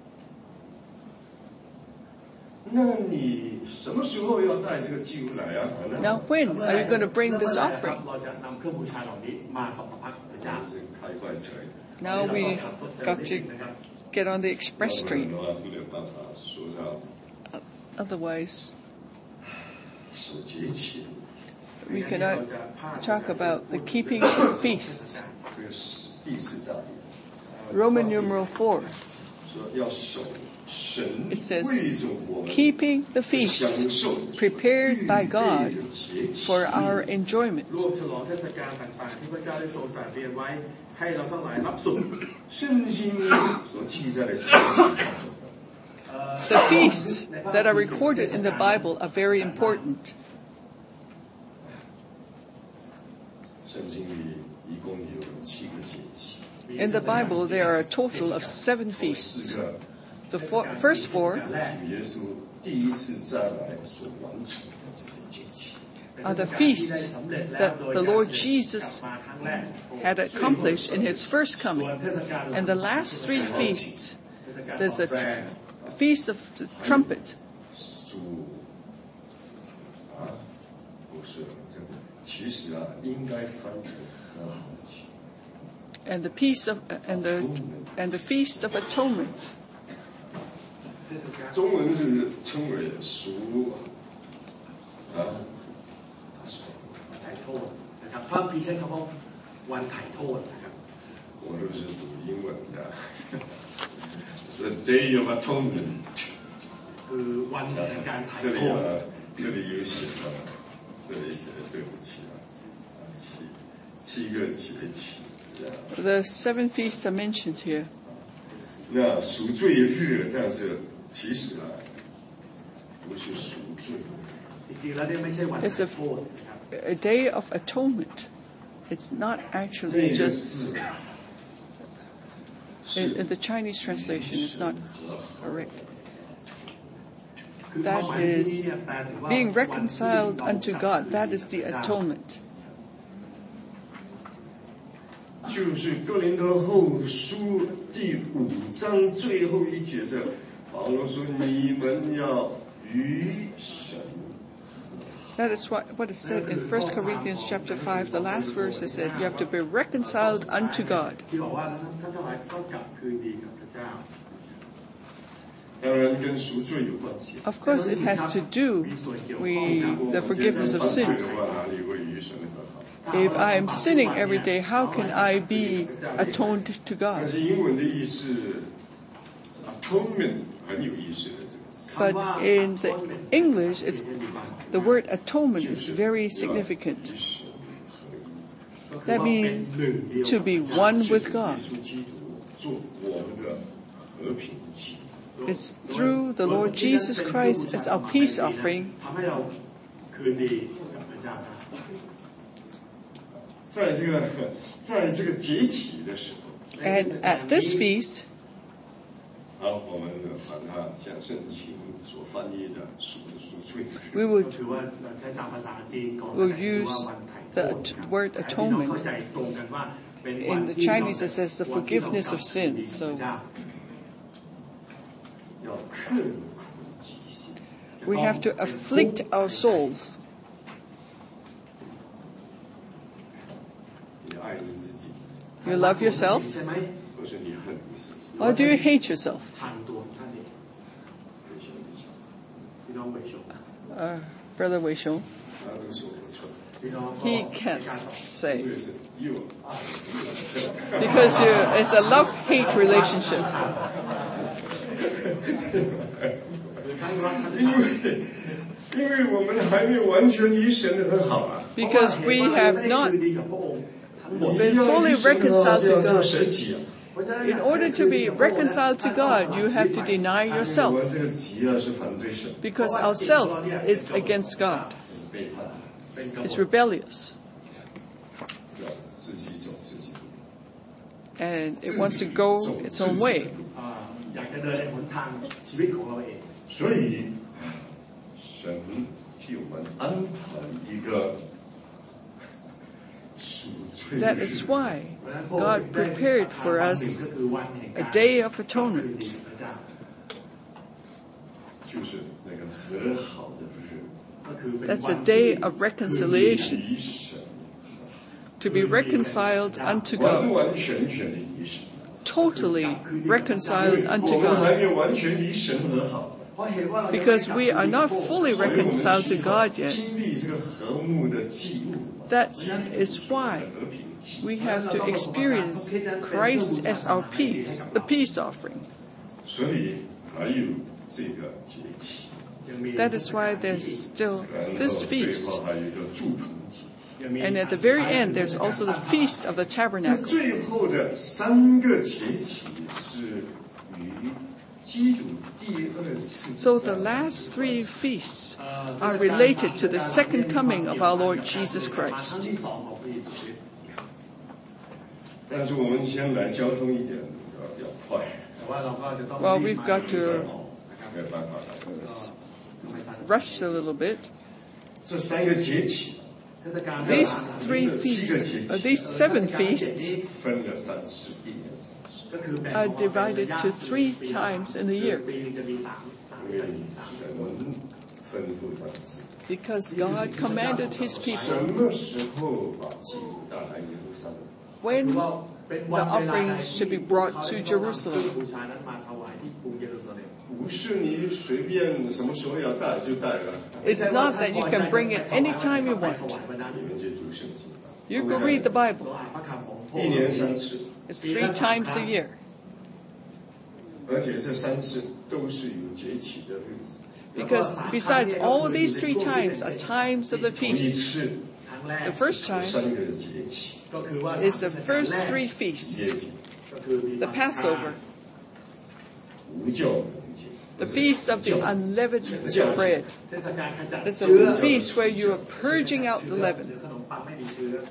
那你什么时候要带这个祭物来啊？ Now, when are you going to bring this เรา offering? จะนำเครื่องบูชาเหล่านี้มาต่อพระพักตร์ของพระเจ้า这个开快车， Now we've got to get on the express 不然 train. 的话不能办法说到 Otherwise, 守节期。 we cannot talk about the keeping of feasts. 这个是第四大点， Roman numeral four, 说要守神 it says, 为着我们 keeping the 享 feast 受 prepared by 预备 God 的节期 for our enjoyment. ร่วมฉลองเทศกาลต่างๆที่พระเจ้าได้ทรงตรัสเรียนไว้ให้เราทั้งหลายรับสุข圣经所记载的节期叫做 The feasts that are recorded in the Bible are very important. 圣经里一共有七个节期， In the Bible, there are a total of seven 四 feasts. 个 The four, first four 主耶稣第一次再来所完成的这些节期。 are the feasts that the Lord Jesus had accomplished in his first coming. And the last three feasts, there's a tr- feast of the trumpet. 属啊，不是这个，其实啊，应该翻成和好期。 And the peace of and the and the feast of atonement. 中文是称为赎啊。 ไถ่โทษนะครับพระพีใช้คำว่าวันไถ่โทษนะครับ我都是读英文的 ，The Day of Atonement。 คือวันแห่งการไถ่这โท里ษ啊，这里有写的，这里写的对不起啊，七七个节期。 The seven feasts are mentioned here. 那赎罪日，但是其实啊，不是赎罪。 จริงๆแล้วเนี่ยไม่ใช่วันไถ่โทษนะครับ A day of atonement. It's not 那 actually 个 just 字 in, 是 in the Chinese translation. It's not correct. คือความห That มายที่นี่ is เนี่ยแปลถึงว่า being วันที่ reconciled เรา unto กลับ God. That is the atonement. 就是哥林多后书第五章最后一节的，保罗说：“你们要与神。” That is what, what is said in First Corinthians chapter five. The last verse is that you have to be reconciled unto God. ที่บอกว่าท่านทั้งหลายต้องกลับคืนดีกับพระเจ้า当然跟赎罪有关系。 Of course, it has to do with the forgiveness of 犯罪 sins. 的话，哪里会与神和好？ If I am sinning every day, how can I be atoned to 但 God? 是英文的意思 ，atonement 很有意思的这个词， But in the English, it's, the word atonement is very significant. 与神合一。 That means to be one with 耶 God. 稣基督做我们的和平器。 It's through the Lord Jesus Christ as our peace offering ทำให้เราคืนดีกับพระเจ้าได้在这个在这个节期的时候， and at this feast, 好，我们把它像圣经所翻译的赎赎罪日。 we will ถือว่าเราใช้ตามภาษาจีนก่อน We'll ถือ use ว่าวันไถ่โท the ษ at- word ให้พี่น้องเข้า atonement. ใจตรงกันว่าเป็นวัน In the ที่ Chinese, เรา it says the forgiveness of วันที่เรา sins. กลับคืนดีกับ So พระเจ้า要刻苦己心， we have to afflict our souls. 你爱你自己， You love yourself, ใช่ไหม不是你恨你自己。 or do you hate yourself? ชังตัวของท่านเอง弟兄弟兄， พี่น้องเวยชง Uh, Brother Wei Xiong, 他都说不错， พี่น้องก็ he ใน can't การต่อ say 因为是又爱又恨。 because you, it's a love-hate relationship. หรือทั้งรักทั้ง因ชัง为因为我们还没有完全与神和好啊， Because we have เพราะว่า not เห็นว่าเราไม่ได้คืนดีกับพระองค์ทั้งหมด你 been 要 fully 与神和好 reconciled 就 to 要 God. 舍己啊。 เพราะฉะนั้น In order to be reconciled to God, you have to deny 我 yourself 们这个己啊是反对神， because our self is against God. 是背叛， เป็นกบฏ It's rebellious 要自己走自己的路。 and it wants to go its own way. อ่าอยากจะเดินในหนทางชีวิตของเราเอง所以神替我们安排一个赎罪 That 日 is why เพราะฉะนั้นพระองค์ God ได้ prepared ประทาน for วันหนึ่ง us ก็คือวันแห่งการ a day of คืน atonement. ดีกับพระเจ้า就是那个和好的日， ก็คือเป็น That's วั a น day ที่ of reconciliation, 与神 to be reconciled unto 完 God, 完全全的与神。 totally reconciled 我 unto 们 God. 还没有完全与神和好， เพราะเห็นว่าเรายังไม่ Because กลับ we are คืนดี not กับพระองค์ fully 所以我们 reconciled to 需要 God yet. 经历这个和睦的祭物。 That 基督 is 是我们 why 的和平祭。 we have to experience Christ as our peace, the peace offering. 所以还有这个节期， ยังมี That is why there's still 然后 this 最 feast. 后还有一个祝棚节。 ยังมี And at the very end, there's also the feast of the 这 tabernacle. 最后的三个节期是与基督第二次 So 再 the 来 last three feasts เอ่อ are related to the second coming of our Lord Jesus ครั้ง Christ. ที่สองของพระเยซูคริสต์但是我们先来交通一点，要要快。 แต่ Well, we've got to 没有办法了。 rush a little bit. 这三个节气 These three feasts, or these seven feasts, 分了三次，一年三次。 are divided to three times in the year ปีหนึงจะมีสามสามเดือนมีสาม神吩咐他们是 because God commanded His 什 people 么时候把祭物带来耶路撒冷？ when ว่าเป็นวัน the เวลาใด offerings should be brought to เครื่อง Jerusalem. บูชานั้นมาถวายที่กรุงเยรูซาเล็ม不是你随便什么时候要带就带了。 It's not that you can bring it anytime you ไป want. ถวายวันนั้น你们去读圣经吧。 You can read the เรา Bible. อ่านพระคำของพระ一年三次， It's three times a year. 而且这三次都是有节气的日子。 Because besides all of these three times are times of the 头一 feasts. 次ครั้งแรก The first time 三个节气， ก็คือว่า is the first three 节 feasts. 气ก็คือมี The Passover, 无酵农节， the feast of the unleavened bread. เทศกาลขจัด It's เชื้อ a feast where you are purging out the หรือ leaven. ขนมปังไม่มีเชื้อ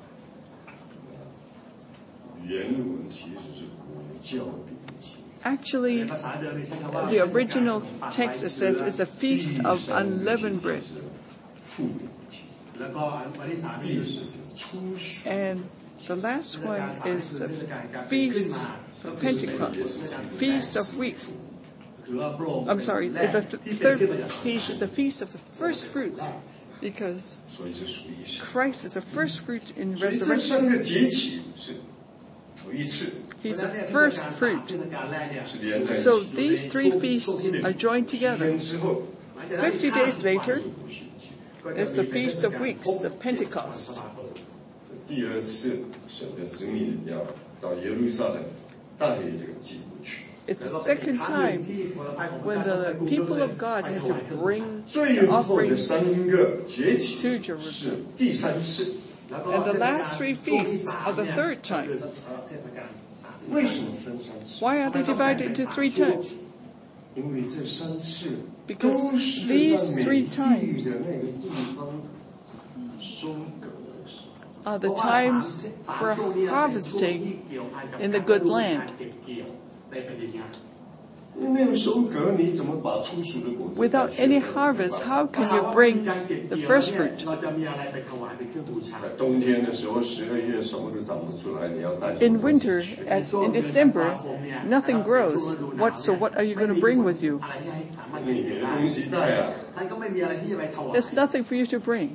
原文其实是无酵饼节。 Actually, ภาษาเดิมนี่ใช้คำว่า the original text it says it's a feast of unleavened bread. 复饼节， แล้วก็วันที่สามนี่意思是初熟。 And the last one is the feast of Pentecost, feast of weeks. คือว่าพระองค์ I'm sorry, แรก the th- ที่เป็น third ขึ้นมาจาก feast is a feast of the first fruits because 所以是属于神。 Christ is a first fruit in 所以这 resurrection. 三个节气是头一次， He's the first เท fruit. ศกาลแรกเนี่ย是连在一 So 起。 these three feasts are joined 七 together. 天之后， Fifty days later 就不许节。 is the Feast of Weeks, the Pentecost. 这第二次神的子民要到耶路撒冷带这个祭物去。 It's the second time when the people of God had to bring 最 the 后的 offering. 三个节气 to Jerusalem. 是第三次。 And the last three feasts are the third time. 为什么分三次？ Why are they divided into three times? 因为这三次 Because 都是 these 在 three 美地 times 的那个地方收割的时候。 are the times for harvesting in the good land. 因为没有收割，你怎么把初熟的果子 Without any harvest, how can you bring the first fruit? เราจะมีอะไรไปถวายเป็นเครื่องบูชา在冬天的时候，十二月什么都长不出来，你要带什么 In 东西 winter, 去 at, in December, nothing grows. What, so what are you going to bring with you? อะไรที่ให้สามารถ你เก็บ没ได้东西带啊。 ท่านก็ไม่มีอะไรที่จะไปถวาย There's nothing for you to bring.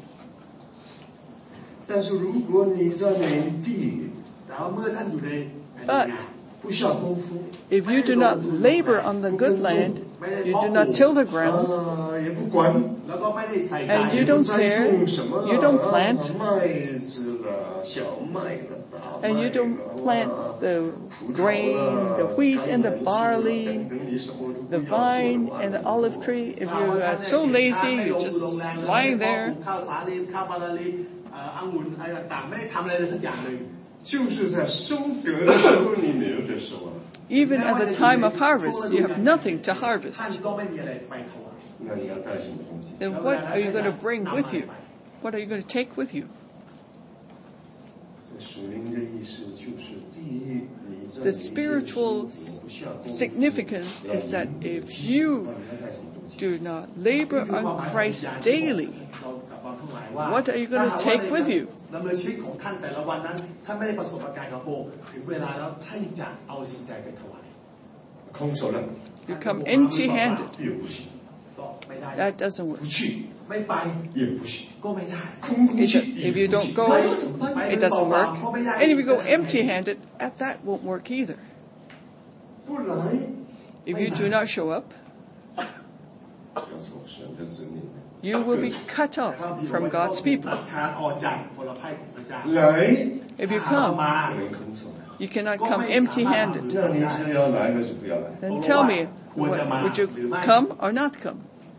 但是如果你在美地แต่ว่าเมื่อท่านอยู่ในแผ่นดิน But งาน不下功夫， if you do not labor on the good land, you do not till the ground, 啊，也不管， แล้วก็ไม่ได้ใส่ใจ and you 不 don't 栽 care, 种什么 you don't 啊 plant, 麦子了、小麦了、大麦 and you 了 don't plant 哇 the 葡萄 grain, 了 the wheat, and the 橄榄树了 barley, 等等你什么都不 the 要做的 vine 话 and the 那 olive 么 tree. If ถ้า you ว่าท่า are น so เนี่ย lazy, ไม่ล you're งทุน just ลงแรงเลย lying ไม่ there. ปลูกข้าวสาลีข้าวบาราลีเอ่อองุ่นอะไรต่างๆไม่ได้ทำอะไรเลยสักอย่างหนึ่ง就是在收割的时候你没有的时候啊， Even at the time of harvest, you have nothing to ท่าน harvest. ก็ไม่มีอะไรไปถวาย那你要带什么东西？ Then what are you going to bring with you? What are you going to take with you? 这属灵的意思就是，第一，你在 The spiritual significance is that if you do not labor on Christ daily, what are you going to take with you? ดำเนินชีวิตของท่านแต่ละวันนั้นท่านไม่ได้ประสบอาการกับพระองค์ถึงเวลาแล้วท่านจะเอาสิ่งใดไปถวาย空手了 You come empty-handed. 也不行， ก็ไม่ได้ That doesn't work. 不去ไม่ไป也不行， ก็ไม่ได้空空 If 去 you- if you 也不 don't 行 go, ไปก็ไป it เป doesn't ล่า work. ๆก็ไม่ได้ And if you go empty-handed, that, that won't work either. 不来， If you do not show up, 要做神的子民， you will be cut off from God's people. ตัดขาดออกจากผลไม้ของพระเจ้า来 If you ถ้า come, มา不能空手来。 you cannot come empty-handed. 那你是要来还是不要来？ Then tell me, what, would you come or not come?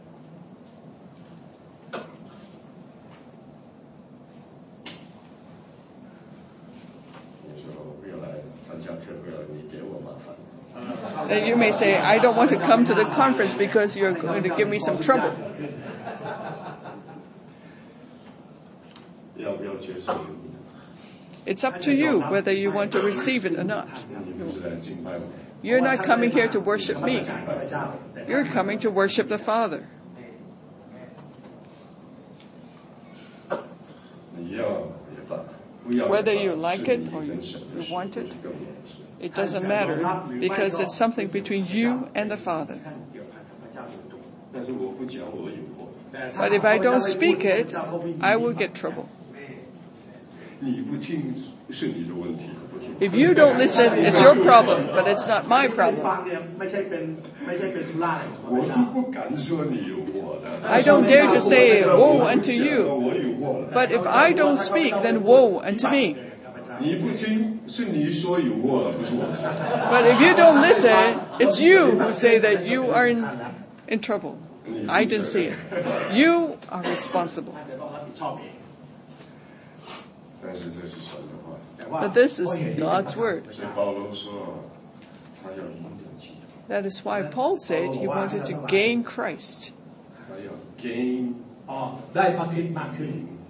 你说我不要来参加特会了，你给我麻烦。 And you may say, I don't want to come to the conference because you're going to give me some trouble. 要不要接受？ It's up to you whether you want to receive it or not. 你不是来敬拜我？ You're not coming here to worship me. You're coming to worship the Father. 你要也罢，不要 Whether 也 you 罢， like 是 it 你 or 跟 you 神的 you 事， want 这 it, 是更严肃。 it doesn't matter because it's something between you and the Father. 但是我不讲，我有祸。 But if I don't speak it, I will get trouble. 你不听是你的问题，不是我。 If you don't listen, it's your problem, but it's not my ฟั problem. งเนี่ยไม่ใช่เป็นไม่ใช่เป็นธุระอะไรของพ我ระ都เจ้า不敢说你有祸的。 I don't dare to say, woe unto 我 you. 有祸了。 But if I don't speak, then woe unto me. 你不听是你说有祸了，不是我说。 But if you don't listen, it's you who say that you are in, in trouble. I didn't see it. You are responsible. ท่านจะต้องรับผิดชอบเอง但是这是神的话， แต่ว่า But this is เพราะเหตุที่ God's word. 所以保罗说，他要赢得基督， That is why Paul said he wanted to gain Christ. 他要 gain อ๋อได้พระคริสต์มากขึ้น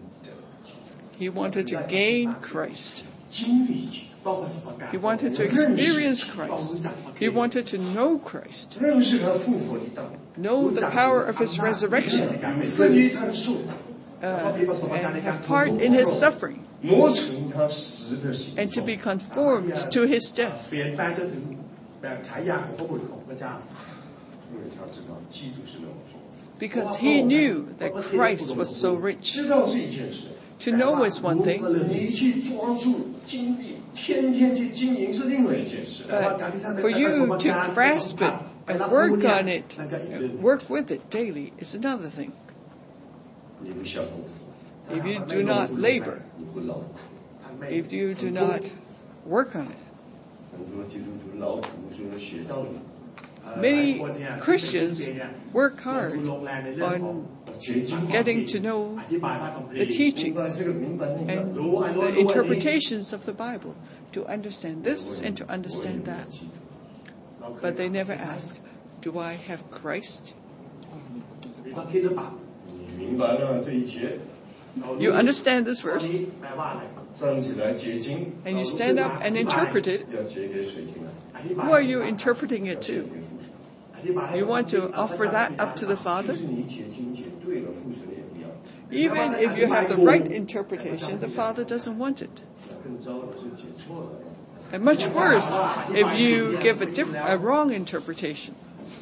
He wanted to gain Christ. 经历基督， ต้องประสบการณ์ He wanted to experience Christ. He wanted to know Christ. 认识他复活的道， Know the power of his resurrection. 有分于他的受苦， Uh, and have part in his suffering. 磨成他死的形 And to 状。 be conformed to his death. เปลี่ยนแปลงจนถึงแบบฉายาของพระบุตรของพระเจ้า因为他知道基督是那么说， Because he knew that Christ was so rich. 知道这件事， To know is one thing, 你去抓住经历，天天去经营是另外一件事。 but for you to grasp it and work on it, and work with it daily is another thing. 你不下功夫， If you do not labor, 你不劳苦。 if you do not work on it. 很多基督徒劳苦说学道理， Many Christians work hard on 结晶， getting to know อธิบายพระคัมภี the ร์ teaching 明白这个，明白那个。 and the interpretations of the Bible to understand this and to understand that. But they never ask, do I have Christ? มีพระคริสต์หรือเปล่า你明白了这一节， You understand this ข้อ verse นี้แปลว่าอะไร站起来结晶， and you stand up and interpret it. 要结给谁听啊？ อธิบาย Who are you interpreting it to? อธิบายให้ You want to offer that up to the 就 Father? 是你解经解对了，父神也不要。 Even if you have the right interpretation, the Father doesn't want it. 更糟的是解错了。 And much worse if you give a, diff- a wrong interpretation.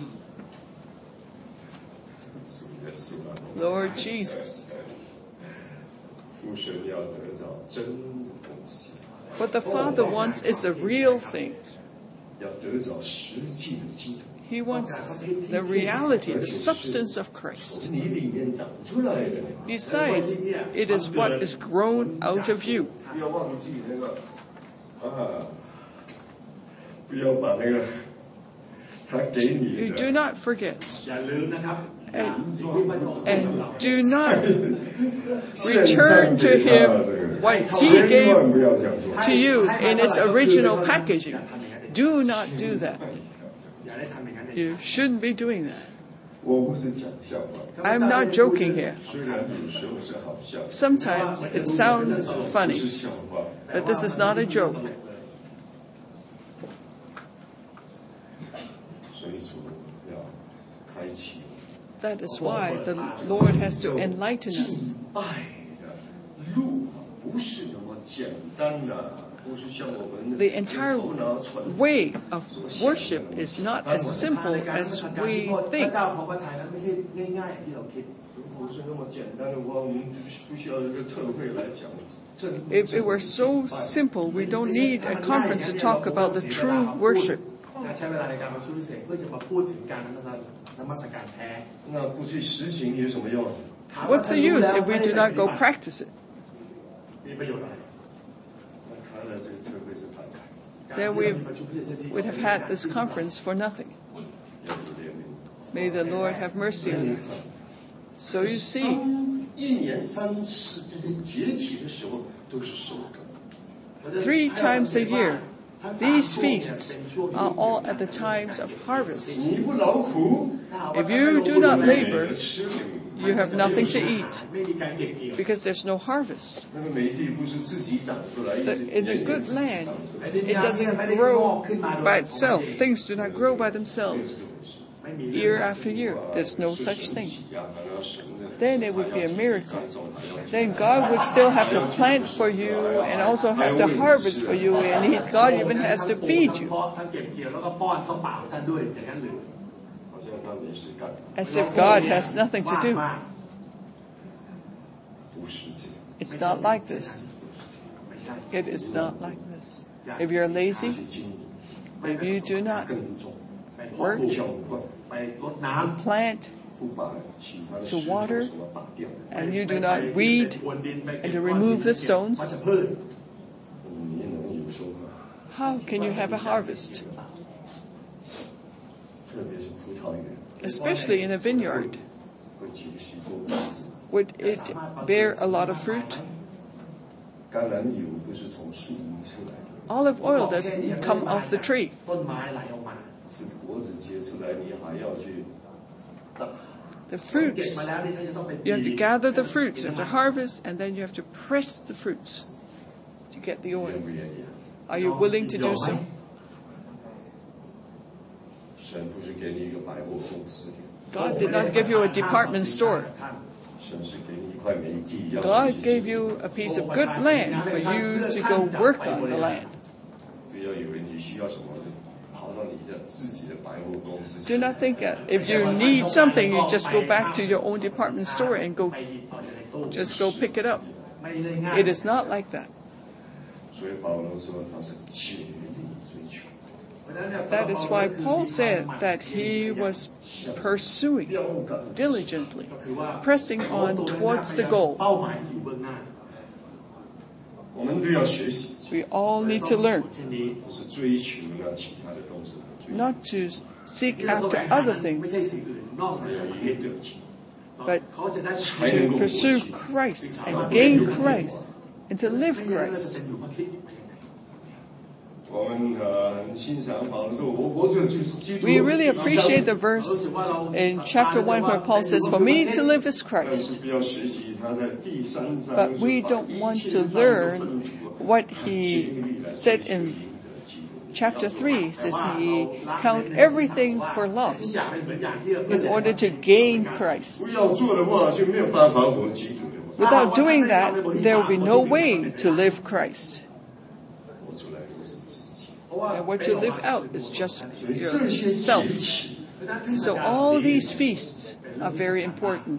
主耶稣啊， Lord Jesus. 父神要得着真的东西， What the Father wants is the real thing. 要得着实际的基督， He wants the reality, the substance of Christ. 从你里面长出来的。 Besides, it is what is grown out of you. 不要忘记那个啊，不要把那个他给你 You do 的 not forget อย่าลืมนะครับ and, สิ่งที่พระองค์ให้กับเรา and do not return to Him what He 千 gave 万不要这样做。 to you in its original packaging. Do not do that. อย่าได้ทำอย่างนั้นเลย You shouldn't be doing that. 我不是讲笑话， I'm not joking here. 虽然有时候是好笑， Sometimes it sounds 不 funny, 是笑话。 but this is not a joke. 所以主要开启 That is why the Lord has to enlighten us. 敬拜的路啊，不是那么简单的，不是像我们 The entire 头脑蠢 way of worship is not as simple ในการ as ทำการ we ที่พระ think. เจ้าของพระทัยนั้นไม่ใช่ง่ายๆอย่างที่เราคิด如果是那么简单的话，我们不需要一个特会来讲真。 If it were so simple, we don't need a conference to talk about the true worship. ใช้เวลาในการประชุมพิเศษเพื่อจะมาพูดถึงการนมัสการแท้那不去实行有什么用？ What's the use if we do not go practice it? มีประโยชน์อะไร那开了这个特会是白开， การ Then ที่ we เรามีประชุมพิเศษเช่นนี้ would have had this conference for nothing. 要主怜悯。 May the Lord have mercy on us. So you see, 三一年三次这些节气的时候都是收割。 three times a year, these feasts are all at the times of harvest. 你不劳苦， If you do not labor, 吃领 you have nothing to eat ไม่มีการเก็บเกี่ยว because there's no harvest. 那个梅地不是自己长出来，一 The, 直 in a 年年 good 长 land, 出来 it doesn't grow by itself. Things do not grow by themselves ไม่มี year after year. There's no such thing. Then it would be a miracle. Then God would still have to plant for you and also have to harvest for you, and he, God even has to feed you. ทั้งเก็บเกี่ยวแล้วก็ป้อนเข้าปากท่านด้วยอย่างนั้นหรือ好像他没事干， As if God has nothing to do. มาก不是这样， It's not like this. ไม่ใช่ It is not like this. If you're 去 lazy, 经营， if you do not 耕种、 ไปเพาะปลูก浇灌， ไปรดน้ plant 不把其他的 To 石头 water 什么拔掉， ำ and you do ไป not ไป weed ไปพรวนดินไปเก็บ and to ก้อน remove the ดิน stones, วัชพืช你能有收获？ how can you have a harvest? 特别是葡萄园， Especially in a vineyard. 会结实多果子。 Would it bear a lot of fruit? 橄榄油不是从树荫出来的， Olive oil doesn't come off the tree. ต้นไม้ไหลออกมา是果子结出来，你还要去榨。 The เก็บ fruits, มาแล้วนี่เขาจะต้องไป you have to gather the fruits, you have to harvest, and then you have to press the fruits to get the 愿 oil. 不愿意啊？ Are you willing to do so? 神不是给你一个百货公司的， God did not give you a department store. 神是给你一块美地，要 God 你去 gave you a piece of good land for you to go work on the land. 不要以为你需要什么就跑到你的自己的百货公司 Do 去。 not think that if you need something, you just go back to your own department store and go, ไปหยิบเอาจากในตู้ just go pick it up. ไม่ได้ง่าย It is not like that. 所以保罗说他是竭力追求， That is why Paul said that he was pursuing 标杆 diligently, ก็คือว่า pressing on towards the goal. เป้าหมายที่อยู่เบื้องหน้า我们都要学习， We all need to learn เช่นนี้不是追求那其他的东西，追 not to seek ที่เราแสว after งหา other นั้นไม่ใช่ things, สิ่งอื่นนอกเหนือจากเหตุ对不起， but เขาจะได้ to pursue Christ and gain Christ and to live ไม่งั้นเราจะ Christ. เป็นอยู่มาคิด我们呃很欣赏保罗说，我活着就是基督。 We really appreciate the verse in chapter one where Paul says, "For me to live is 但 Christ." 是不要学习他在第三章 But we don't want to learn what he said in chapter three. Says he count everything for ทุก loss อย่างเป็นเหมือนอย่างที่เรา in order to gain Christ. 不要做的话，就没有办法活基督的。 Without doing that, there will be no way to live Christ. 活出来都是自己。 เพราะว่า And what you live out is just 所以这些节 yourself. 期， So all these feasts are very important.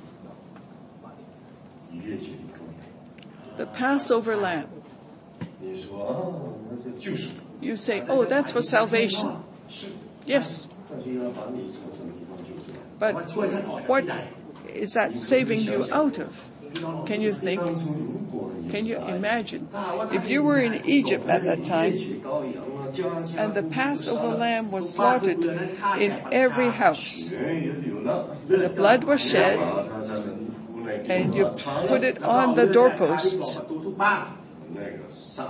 逾越节的重要。 The Passover lamb. 你说啊，那是救赎， You say, "Oh, that's for salvation." 是， Yes, 但是要把你从什么地方救出来？ but ว่าช่วยท่านออกจาก what ที่ใด is that saving you out of? Can you think? 当初如果你 Can you 是爱 imagine? If you were in Egypt at that time, 羔羊啊，家家 and the 户户 Passover 杀 lamb was slaughtered in every house, 血也流了， the blood was shed, 把它在门户那地 and 方 you 插 put 了 it on the ที่ doorposts, ประตูทุกบ้าน那个杀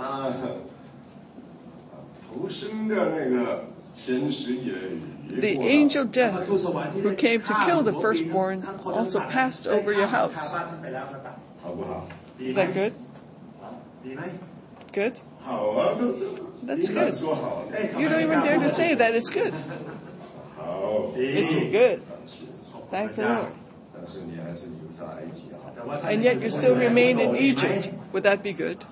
投生的那个天使也也 the 过了 angel ประ death ตูสวรรค์ที่ who came to kill the ฆ่าหัว firstborn ท่านคน also ทั้ง passed ได้ over your ฆ่า house. บ้านท่านไปแล้วครับ好不好？ ดี Is ไหม that good? ดีไหม Good? 好啊，都都 That's 你敢 good. 说好呢？ You don't even dare to say that it's good. 好， It's ดี good. 感谢主 Thank the Lord. 但是你还是留在埃及好。 แต่ว่าท่าน And yet you still remain in Egypt. Would that be good?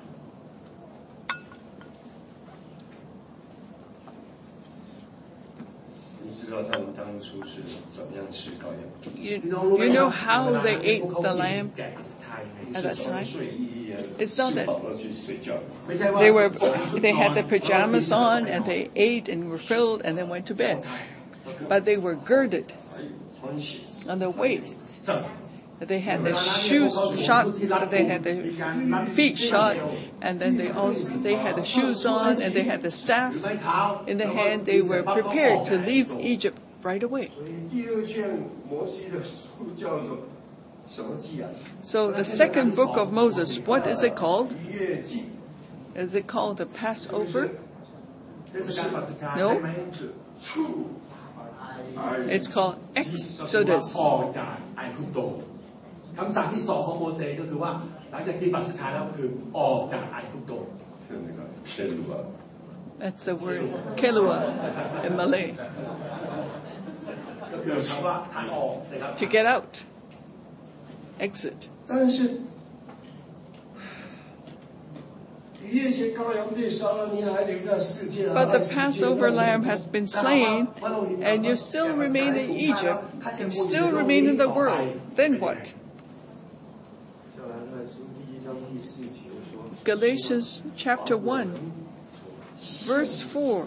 你知道他们当初是怎么样吃羔羊？ You, พี่น้องรู้ไหม you ครั know บ how เวลา they นั้น ate พวกเขา the กิน lamb? แกะปัสกายไง At that 是 time? 穿睡衣啊， It's not 吃 that- 饱了去睡觉。 ไม่ใช่ว่า They were, สวมชุด they นอน had their pajamas on and they ate and were filled and then went to bed. But they were girded 还有穿鞋子， on their waists. จับ They had their shoes shot, they had their feet shot, and then they also, they had the shoes on and they had the หรือ staff ไม้เท้า in the hand. They were prepared to leave Egypt right away. 所以第二卷摩西的书叫做什么记啊？ So the second book of Moses, what is it called? 逾越记， Is it called the Passover? เทศกาลปัสกา No ใช่ไหม是处 It's called ก็คือว่า Exodus. ออกจากไอคุปโตคำสั่งที่สองของโมเสสก็คือว่าหลังจากกินบัตรสกาแล้วก็คือออกจากไอคุปโต是那个天路啊， That's the word Kelua in Malay. ก็คือคำว่าทางออกนะครับ To get out. Exit. 但是耶些羔羊被杀了，你还留在世界。 But the Passover lamb has been slain, and you still remain in Egypt, you still remain in the world. Then what? Galatians chapter one, verse four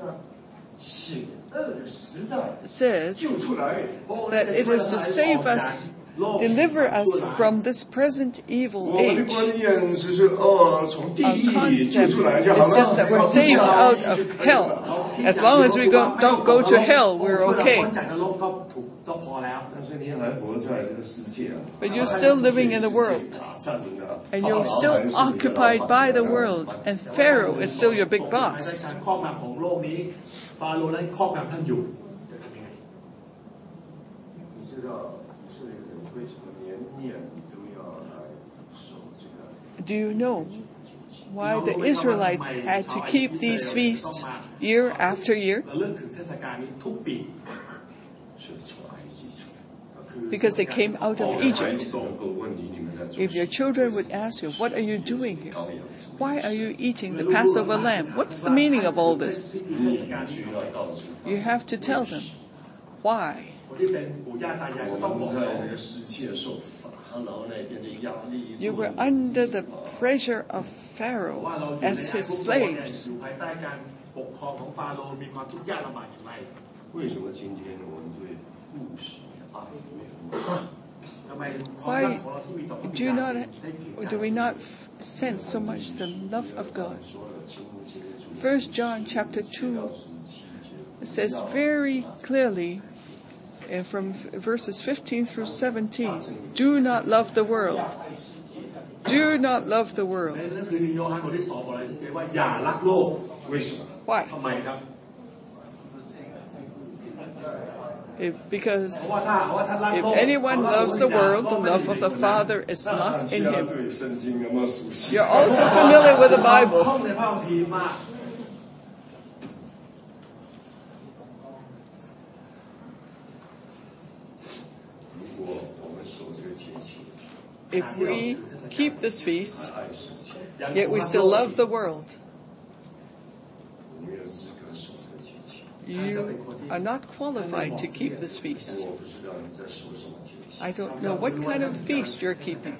says that it is to save us, deliver us from this present evil age. Our concept is just that we're saved out of hell. As long as we go, don't go to hell, we're okay. But you're still living in the world. And you're still occupied by the world. And Pharaoh is still your big boss. Do you know why the Israelites had to keep these feasts year after year? Because they came out of Egypt. If your children would ask you, what are you doing here? Why are you eating the Passover lamb? What's the meaning of all this? You have to tell them. Why? You were under the pressure of Pharaoh as his slaves. Why do you not, do we not sense so much the love of God? First John chapter two says very clearly, and from verses fifteen through seventeen, do not love the world. Do not love the world. Why? If, because if anyone loves the world, the love of the Father is not in him. You're also familiar with the Bible. If we keep this feast, yet we still love the world, you are not qualified to keep this feast. I don't know what kind of feast you're keeping.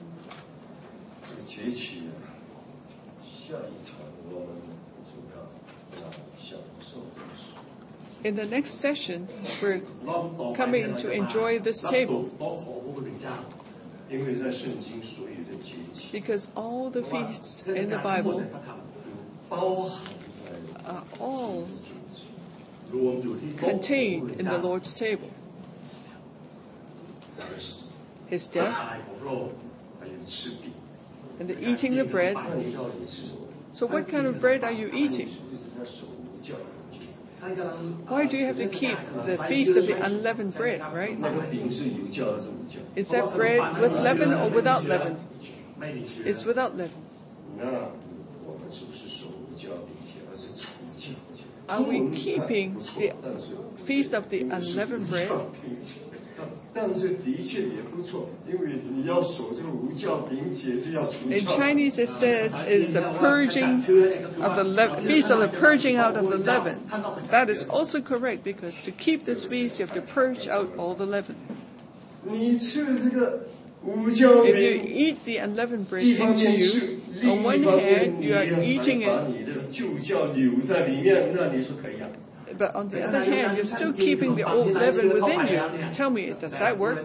In the next session, we're coming to enjoy this table. Because all the feasts in the Bible are all contained in the Lord's table. His death and the eating the bread. So what kind of bread are you eating? Why do you have to keep the feast of the unleavened bread, right? Is that bread with leaven or without leaven? It's without leaven. Are we keeping the feast of the unleavened bread? In Chinese it says it's the purging of the le- feast of the purging out of the leaven. That is also correct, because to keep this feast you have to purge out all the leaven. If you eat the unleavened bread into you, on one hand you are eating it, but on the other hand you're still keeping the old leaven within you. Tell me, does that work?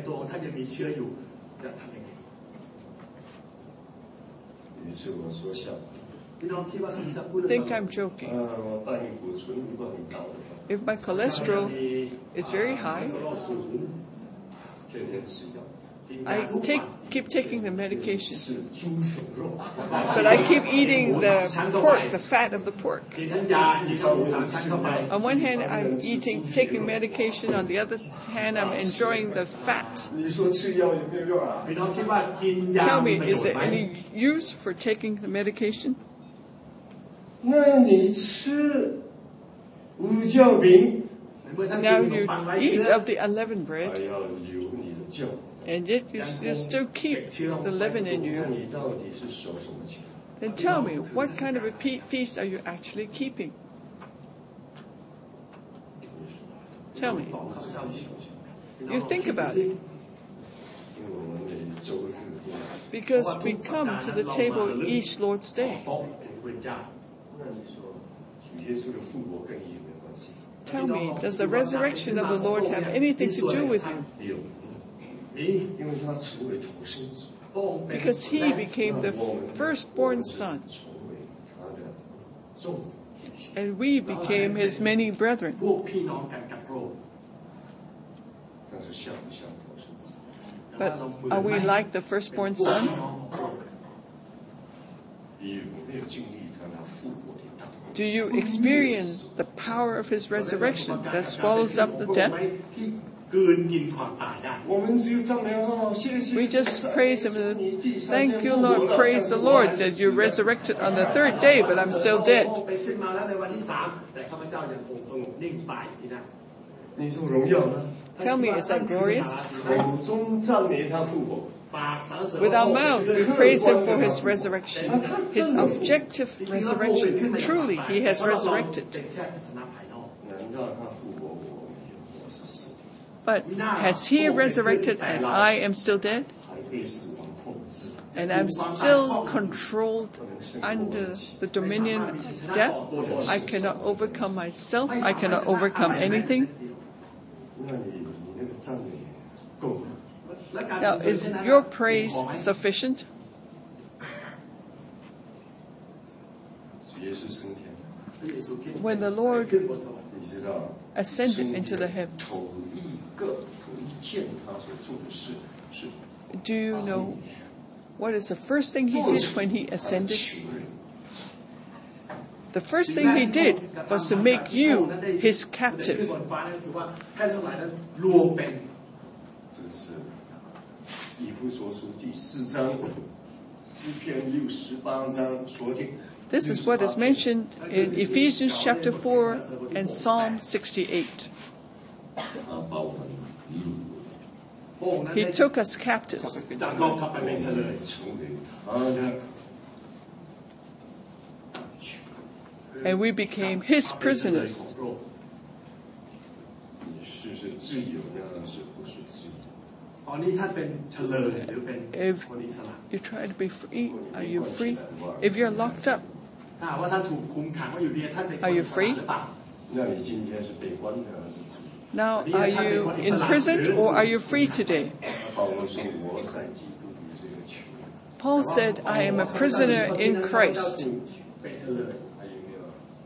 Think I'm joking. If my cholesterol is very high, I take, keep taking the medication, 吃猪手肉， but I keep eating the pork, the fat of the pork. กินทั้งยากินทั้งหมูสามชั้นเข้าไป On one hand, I'm eating, taking medication. On the other hand, I'm enjoying the fat. 你说吃药有没有用啊？ พี่น้องคิดว่ากินยา Tell มี me, ประโย is ช there น์ไหม any use for taking the medication? 那你吃五角饼， ในเมื่อท่านกิ Now นขนม you ปังไว้เชื้ eat อ of the unleavened 还 bread, 要留你的酵。 and yet you, you still keep the leaven in 那 you. 你到底是守什么情？ Then tell me, what kind of a pe- feast are you actually keeping? Tell me. บอกเขาเศร้าที่ You think about it. 因为我们每周日都来。 Because we come to the table each Lord's ต่อ Day. โต๊ะเป็นพระเจ้า那你说主耶稣的复活跟你有没有关系？ Tell me, does the resurrection of the Lord have anything to do with you? 有， มี因为他成为头生子， พระองค์เป็น Because he แรก became the firstborn son, 成为他的众弟兄。 and we became his many brethren. พวกพี่น้องกันกับพระองค์但是像不像头生子？ But are we like the firstborn พวก son? พี่น้องของพระองค์你有没有经历他那复活的大能？ Do you experience the power of his resurrection that swallows up the death? ที่กลืนกินความตายได้我们只有赞美哦，谢谢。 We just praise him. and Thank you, Lord. Praise the Lord that you resurrected on the third day, but I'm still dead. ไปขึ้นมาแล้วในวันที่สามแต่ข้าพเจ้ายังคงสงบนิ่งตายอยู่ที่นั่น你说荣耀吗？ Tell me, is that glorious? 口中赞美他复活， ปากสรรเสริญ With our mouth, we praise him for his resurrection, his objective resurrection. Truly, he has เป็น resurrected. แค่ทัศนะภายนอก难道他复活我我是死， But has he resurrected and I am still dead? 还被死亡控制？ And I'm still controlled under the dominion of death? I cannot overcome myself. I cannot overcome anything. 那你你那个赞美够吗？ และการ Now, สรรเสริญ is แค่นั้น your พอ praise ไหม sufficient? 主耶稣升天， พระเยซูคริสต์ When the Lord ขึ้นบนสวรรค์你知道 ascended into the heavens, 头一个头一件他所做的事是 do you know what is the first thing he did when he ascended? 求人。 The first thing he did was to make you his ขึ้น captive. บนฟ้านั่นคือว่าให้ทั้งหลายนั้นรวมเป็น这是以弗所书第四章诗篇六十八章说的。 This is what is mentioned in Ephesians chapter four and Psalm sixty-eight. 他把我们掳พระองค์นั้น He ได้ took us captives, จากโลกเข้าไปเป็นเฉลย成为他的大权。 and we became his prisoners. 你是是自由呢，是不是自由？ ตอนนี้ท่านเป็นเฉลยหรือเป็น If คนอิสระ you try to be free, are you free? If you're locked up, ถ้าหากว่าท่านถูกคุมขังไว้อยู่เนี่ยท่านเป็นคน Are you อิสระ free? หรือเปล่า那你今天是被关的还是自由？ now are you imprisoned or are you free today? 保罗说：“我在基督里这个囚。 Paul said, I am a prisoner in Christ. เป็นเฉลย还有没有？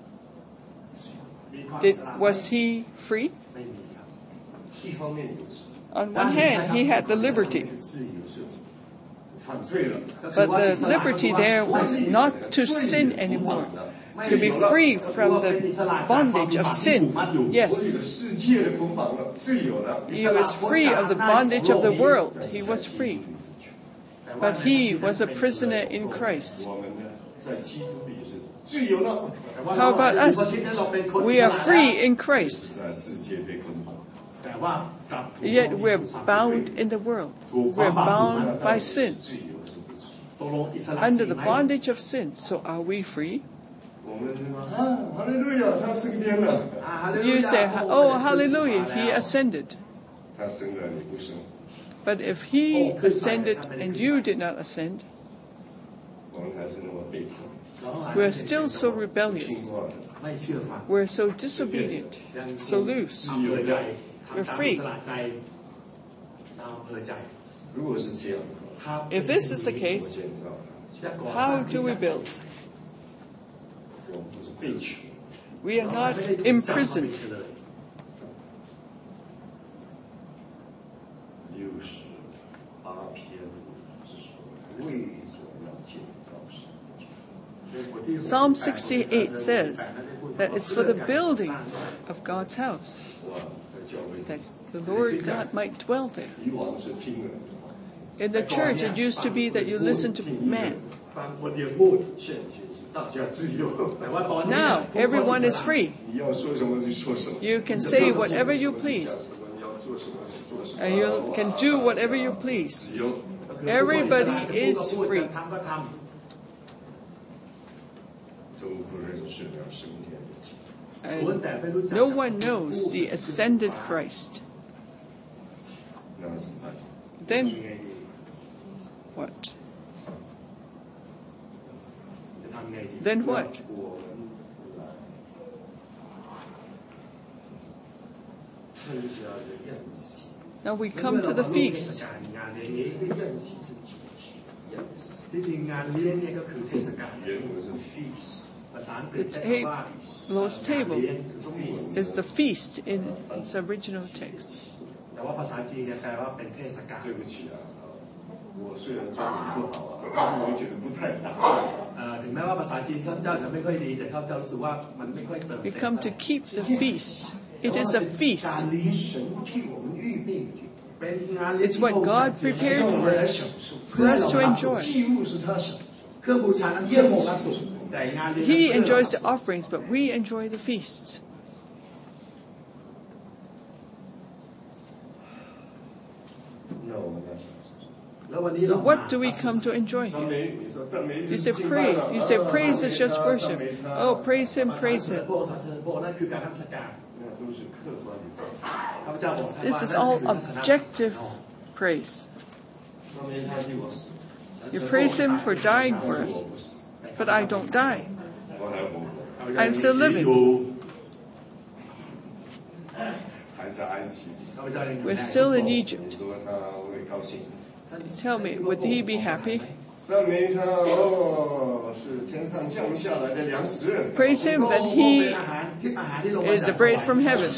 มีความอิ Did, สระ was he free? ไม่มีครับ一方面有自由， On one hand, he had the liberty, 自由是犯罪了， but the liberty there was not to sin anymore, to be free from the bondage of sin. 脱离了 Yes, 世界的捆绑了，自由了。 he was free of the bondage of the world. He was free. But he was a prisoner in Christ. 我们呢，在基督里是自由了， How about us? We are free in Christ, 在世界被捆绑。 แต่ว่ากลับถูก yet we're bound in the world. We're bound by sin, 自由是不自由？ ตกลงอิสระ under จริ the งไหม bondage of sin. So are we free? 我们说啊，哈利路亚，他升天了， อ่าฮาเลลู You ยา say, พระองค์ oh, hallelujah, he ascended. 他升了你不升， But if he ascended and you did not ascend, 我们还是那么背叛， we're still so 听 rebellious. 话的。 ไม่เชื่อฟัง We're so disobedient, so loose. อำเภอใจ We're ทำตาม free. อิสระใจตามอำเภอใจ如果是这样的话， ครับ If this is the 我 case, 建造他， จะก่อสร้าง how do we build? 我们不是被囚， We are not ไม่ได้ถูกจับมาเป็น imprisoned. เฉลย六十八 Psalm sixty-eight says that it's for the building of God's house, that the Lord God might dwell there. In the church, it used to be that you listen to man. Now, everyone is free. You can say whatever you please. And you can do whatever you please. Everybody is free. And no one knows the ascended Christ. Then, what? Then what? Now we come to the feast. The ta- Lord's table is the feast in its original text. 我虽然中文不好啊，但是我觉得不太打动。呃，ถึงแม้ว่าภาษาจีนข้าพเจ้าจะไม่ค่อยดีแต่ข้าพเจ้ารู้สึกว่ามันไม่ค่อยเติม We come to keep the feast. It is a feast. It's what God prepared for us, for us to enjoy. He enjoys the offerings, but we enjoy the feasts. What do we come to enjoy here? You say praise. You say praise is just worship. Oh, praise Him, praise Him. This is all objective praise. You praise Him for dying for us, but I don't die. I'm still living. We're still in Egypt. Tell me, would He be happy? Praise Him that He is the bread from heaven.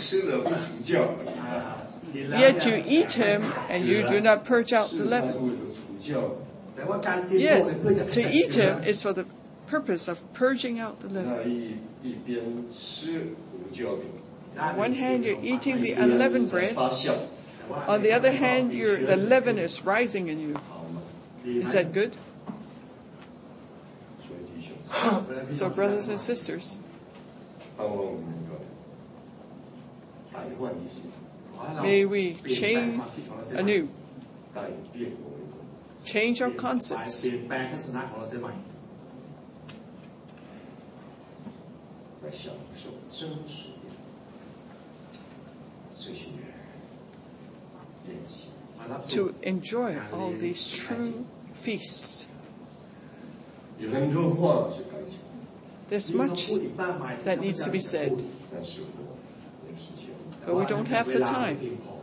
Yet you eat Him and you do not purge out the leaven. Yes, to eat Him is for the purpose of purging out the leaven. On one hand, you're eating the unleavened bread. On the other hand, you're, the leaven is rising in you. Is that good? So, brothers and sisters, may we change anew, change our concepts, to enjoy all these true feasts. There's much that needs to be said, but we don't have the time.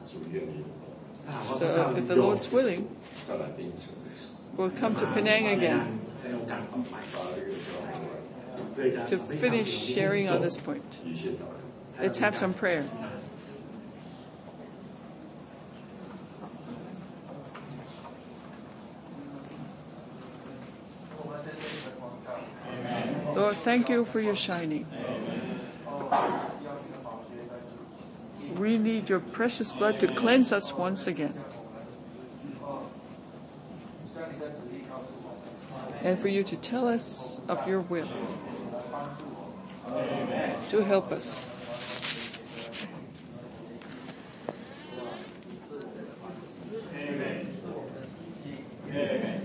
So if the Lord's willing, we'll come to Penang again to finish sharing on this point. Let's have some prayer. Lord, thank you for your shining. We need your precious blood to cleanse us once again. And for you to tell us of your will. To help us. Amen. Amen.